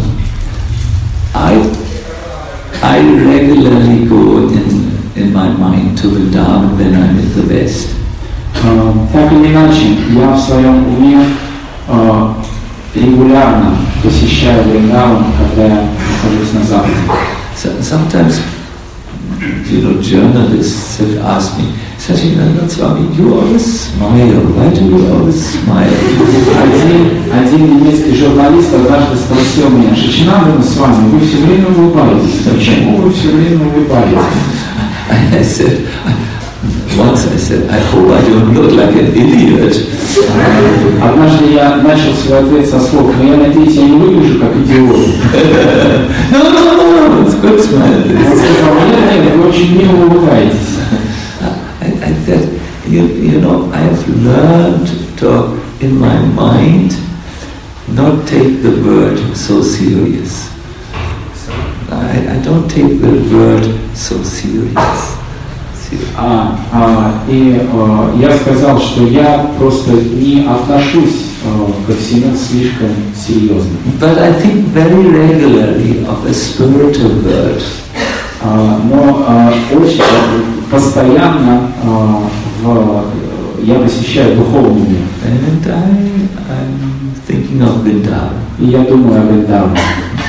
I I regularly go in in my mind to Vrindavan when I'm in the West. Э, так или иначе, я в своем уме э, регулярно посещаю Вриндаван, когда я нахожусь на Западе. So, sometimes, you know, journalists have asked me, Sachinanda Swami, you always smile. Why do you always smile? Один, один немецкий журналист однажды спросил меня: Сачинанда Свами, вы все время улыбаетесь. Почему вы все время улыбаетесь? I said, once I said, I hope I don't look like an idiot. Однажды я начал свой ответ со слов: но я надеюсь, я не выгляжу как идиот. No, no, no, it's good smile. Он сказал: нет, нет, вы очень мило улыбаетесь. I, I said, you, you know, I have learned to, in my mind, not take the word so serious. I, I don't take the word so serious. А, а, и а, я сказал, что я просто не отношусь а, ко всему слишком серьезно. But I think very regularly of a spiritual word. А, но а, очень постоянно а, в, я посещаю духовный мир. And I, I'm thinking of Vrindavan. И я думаю о Вриндаване.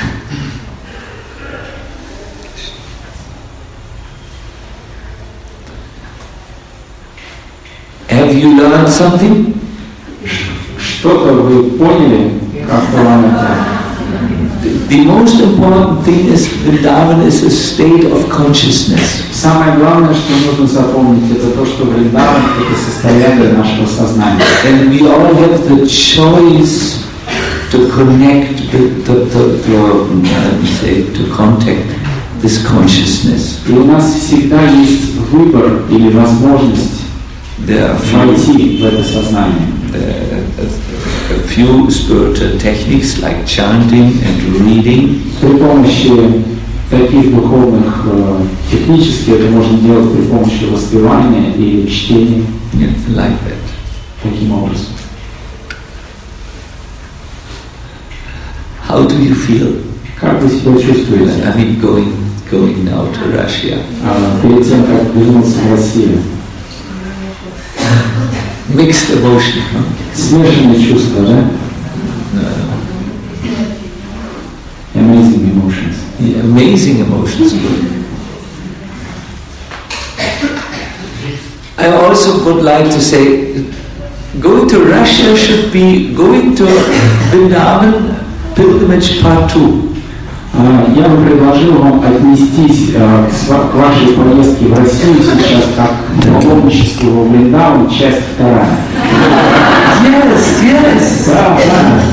Have you learned something? Что-то вы поняли, как вам это? The most important thing is Vrindavan is a state of consciousness. Самое главное, что нужно запомнить, это то, что Вриндаван — это состояние нашего сознания. And we all have the choice to connect with the, the, to, uh, say, to contact this consciousness. И у нас всегда есть выбор или возможность войти в это сознание. A, a few spiritual techniques like chanting and reading. При помощи таких духовных э, технически это можно делать при помощи воспевания или чтения. Yeah, like that. Таким образом. How do you feel? Как вы себя чувствуете? I mean, going going now to Russia. А, перед тем, как вернуться в Россию. Mixed emotion, huh? Смешанные чувства, да? No. Amazing emotions. Yeah, amazing emotions. I also would like to say, going to Russia should be going to Vrindavan pilgrimage part two. Я бы предложил вам отнестись к вашей поездке в Россию сейчас как к паломничеству во Вриндаван, часть вторая. Yes, yes. Да, да.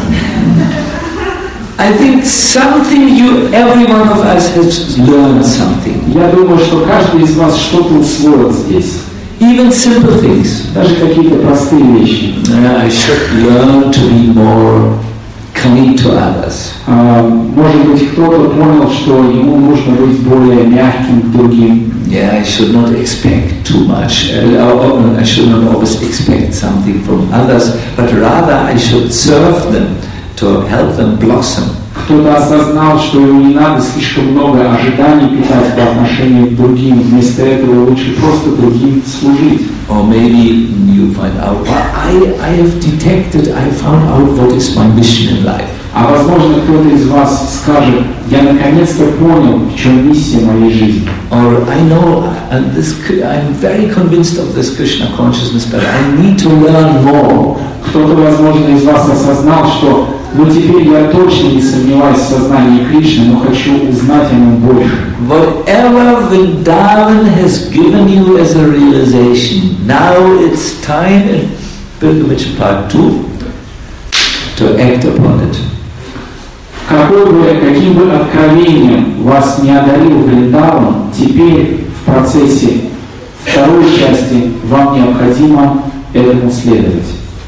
I think something you, every one of us has learned something. Я думаю, что каждый из вас что-то усвоил здесь. Even simple things. Даже какие-то простые вещи. I should learn to be more kind to others. Может быть, кто-то понял, что ему нужно быть более мягким к другим. Yeah, I should not expect too much. Uh, I should not always expect something from others, but rather I should serve them to help them blossom. Кто-то осознал, что ему не надо слишком много ожиданий питать по отношению к другим. Вместо этого лучше просто другим служить. Or maybe you find out, well, I, I have detected, I found out what is my mission in life. А возможно, кто-то из вас скажет, я наконец-то понял, в чем миссия моей жизни. Or I know, and this, I'm very convinced of this Krishna consciousness, but I need to learn more. Кто-то, возможно, из вас осознал, что ну теперь я точно не сомневаюсь в сознании Кришны, но хочу узнать о нем больше. Whatever Vrindavan has given you as a realization, now it's time in Pilgrimage Part two to act upon it. Какой бы, каким бы откровением вас не одарил Вриндаван, теперь в процессе второй части вам необходимо этому следовать.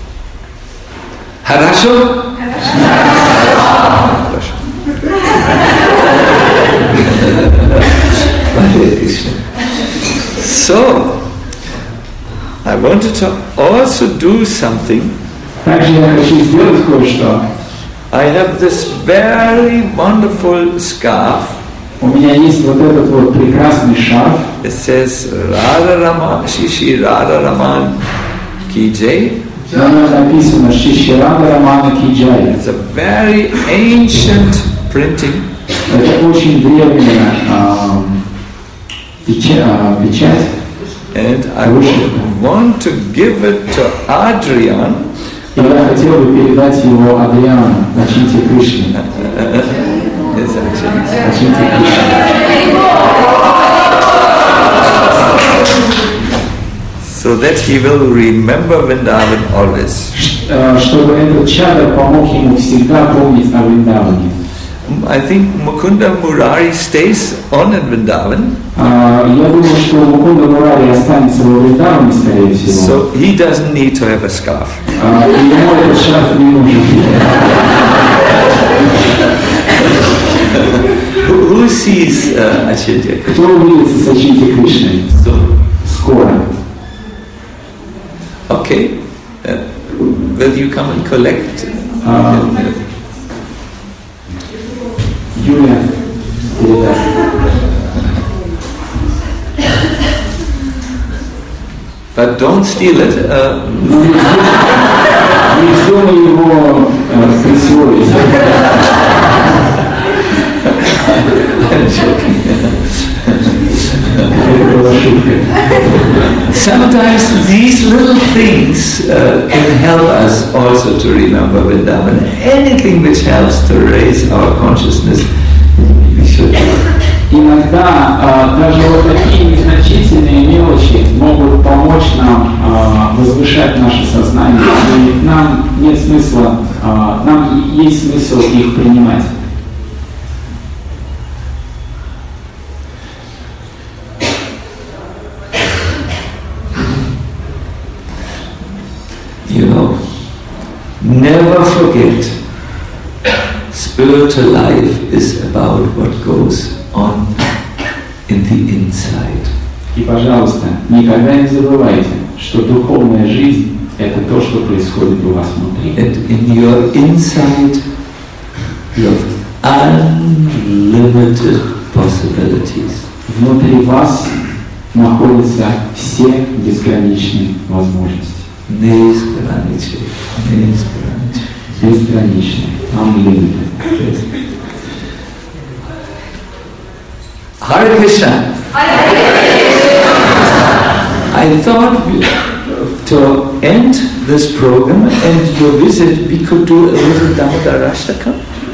Хорошо? So, I wanted to also do something. Также я хочу сделать кое-что. I have this very wonderful scarf. У меня есть вот этот вот прекрасный шарф. It says Radha Raman, Shishi Radha Raman Ki Jai. На нем написано Шиши Рада Рамана Ки Джай. It's a very ancient printing. Это очень древняя а, печать, а, печать. And I want to give it to Adrian. И я хотел бы передать его Адриану, Ачинте Кришне. Yes, actually. Ачинте Кришне. So that he will remember Vrindavan always. Чтобы этот чадр помог ему всегда помнить о Вриндаване. I think Mukunda Murari stays on in Vrindavan. Я думаю, что Мукунда Мурари останется во Вриндаване, скорее всего. So he doesn't need to have a scarf. И ему этот шарф не нужен. Who sees uh, Achintya? Кто увидится с Ачинте Кришной? Скоро. Okay. Uh, will you come and collect? Uh, Юля передаст. But don't steal it. Uh, Не вздумай его присвоить. Sometimes these little things uh, can help us also to remember Vrindavan. Anything which helps to raise our consciousness, we should do. Иногда а, даже вот такие незначительные мелочи могут помочь нам а, возвышать наше сознание, и нам нет смысла, а, нам есть смысл их принимать. You know, never forget, spiritual life is about what goes on in the inside. И, пожалуйста, никогда не забывайте, что духовная жизнь – это то, что происходит у вас внутри. And in your inside, you have unlimited possibilities. Внутри вас находятся все безграничные возможности. Безграничные. Безграничные. Безграничные. Unlimited. Hare Krishna. I thought we, to end this program and your visit, we could do a little Damodar Ashtakam.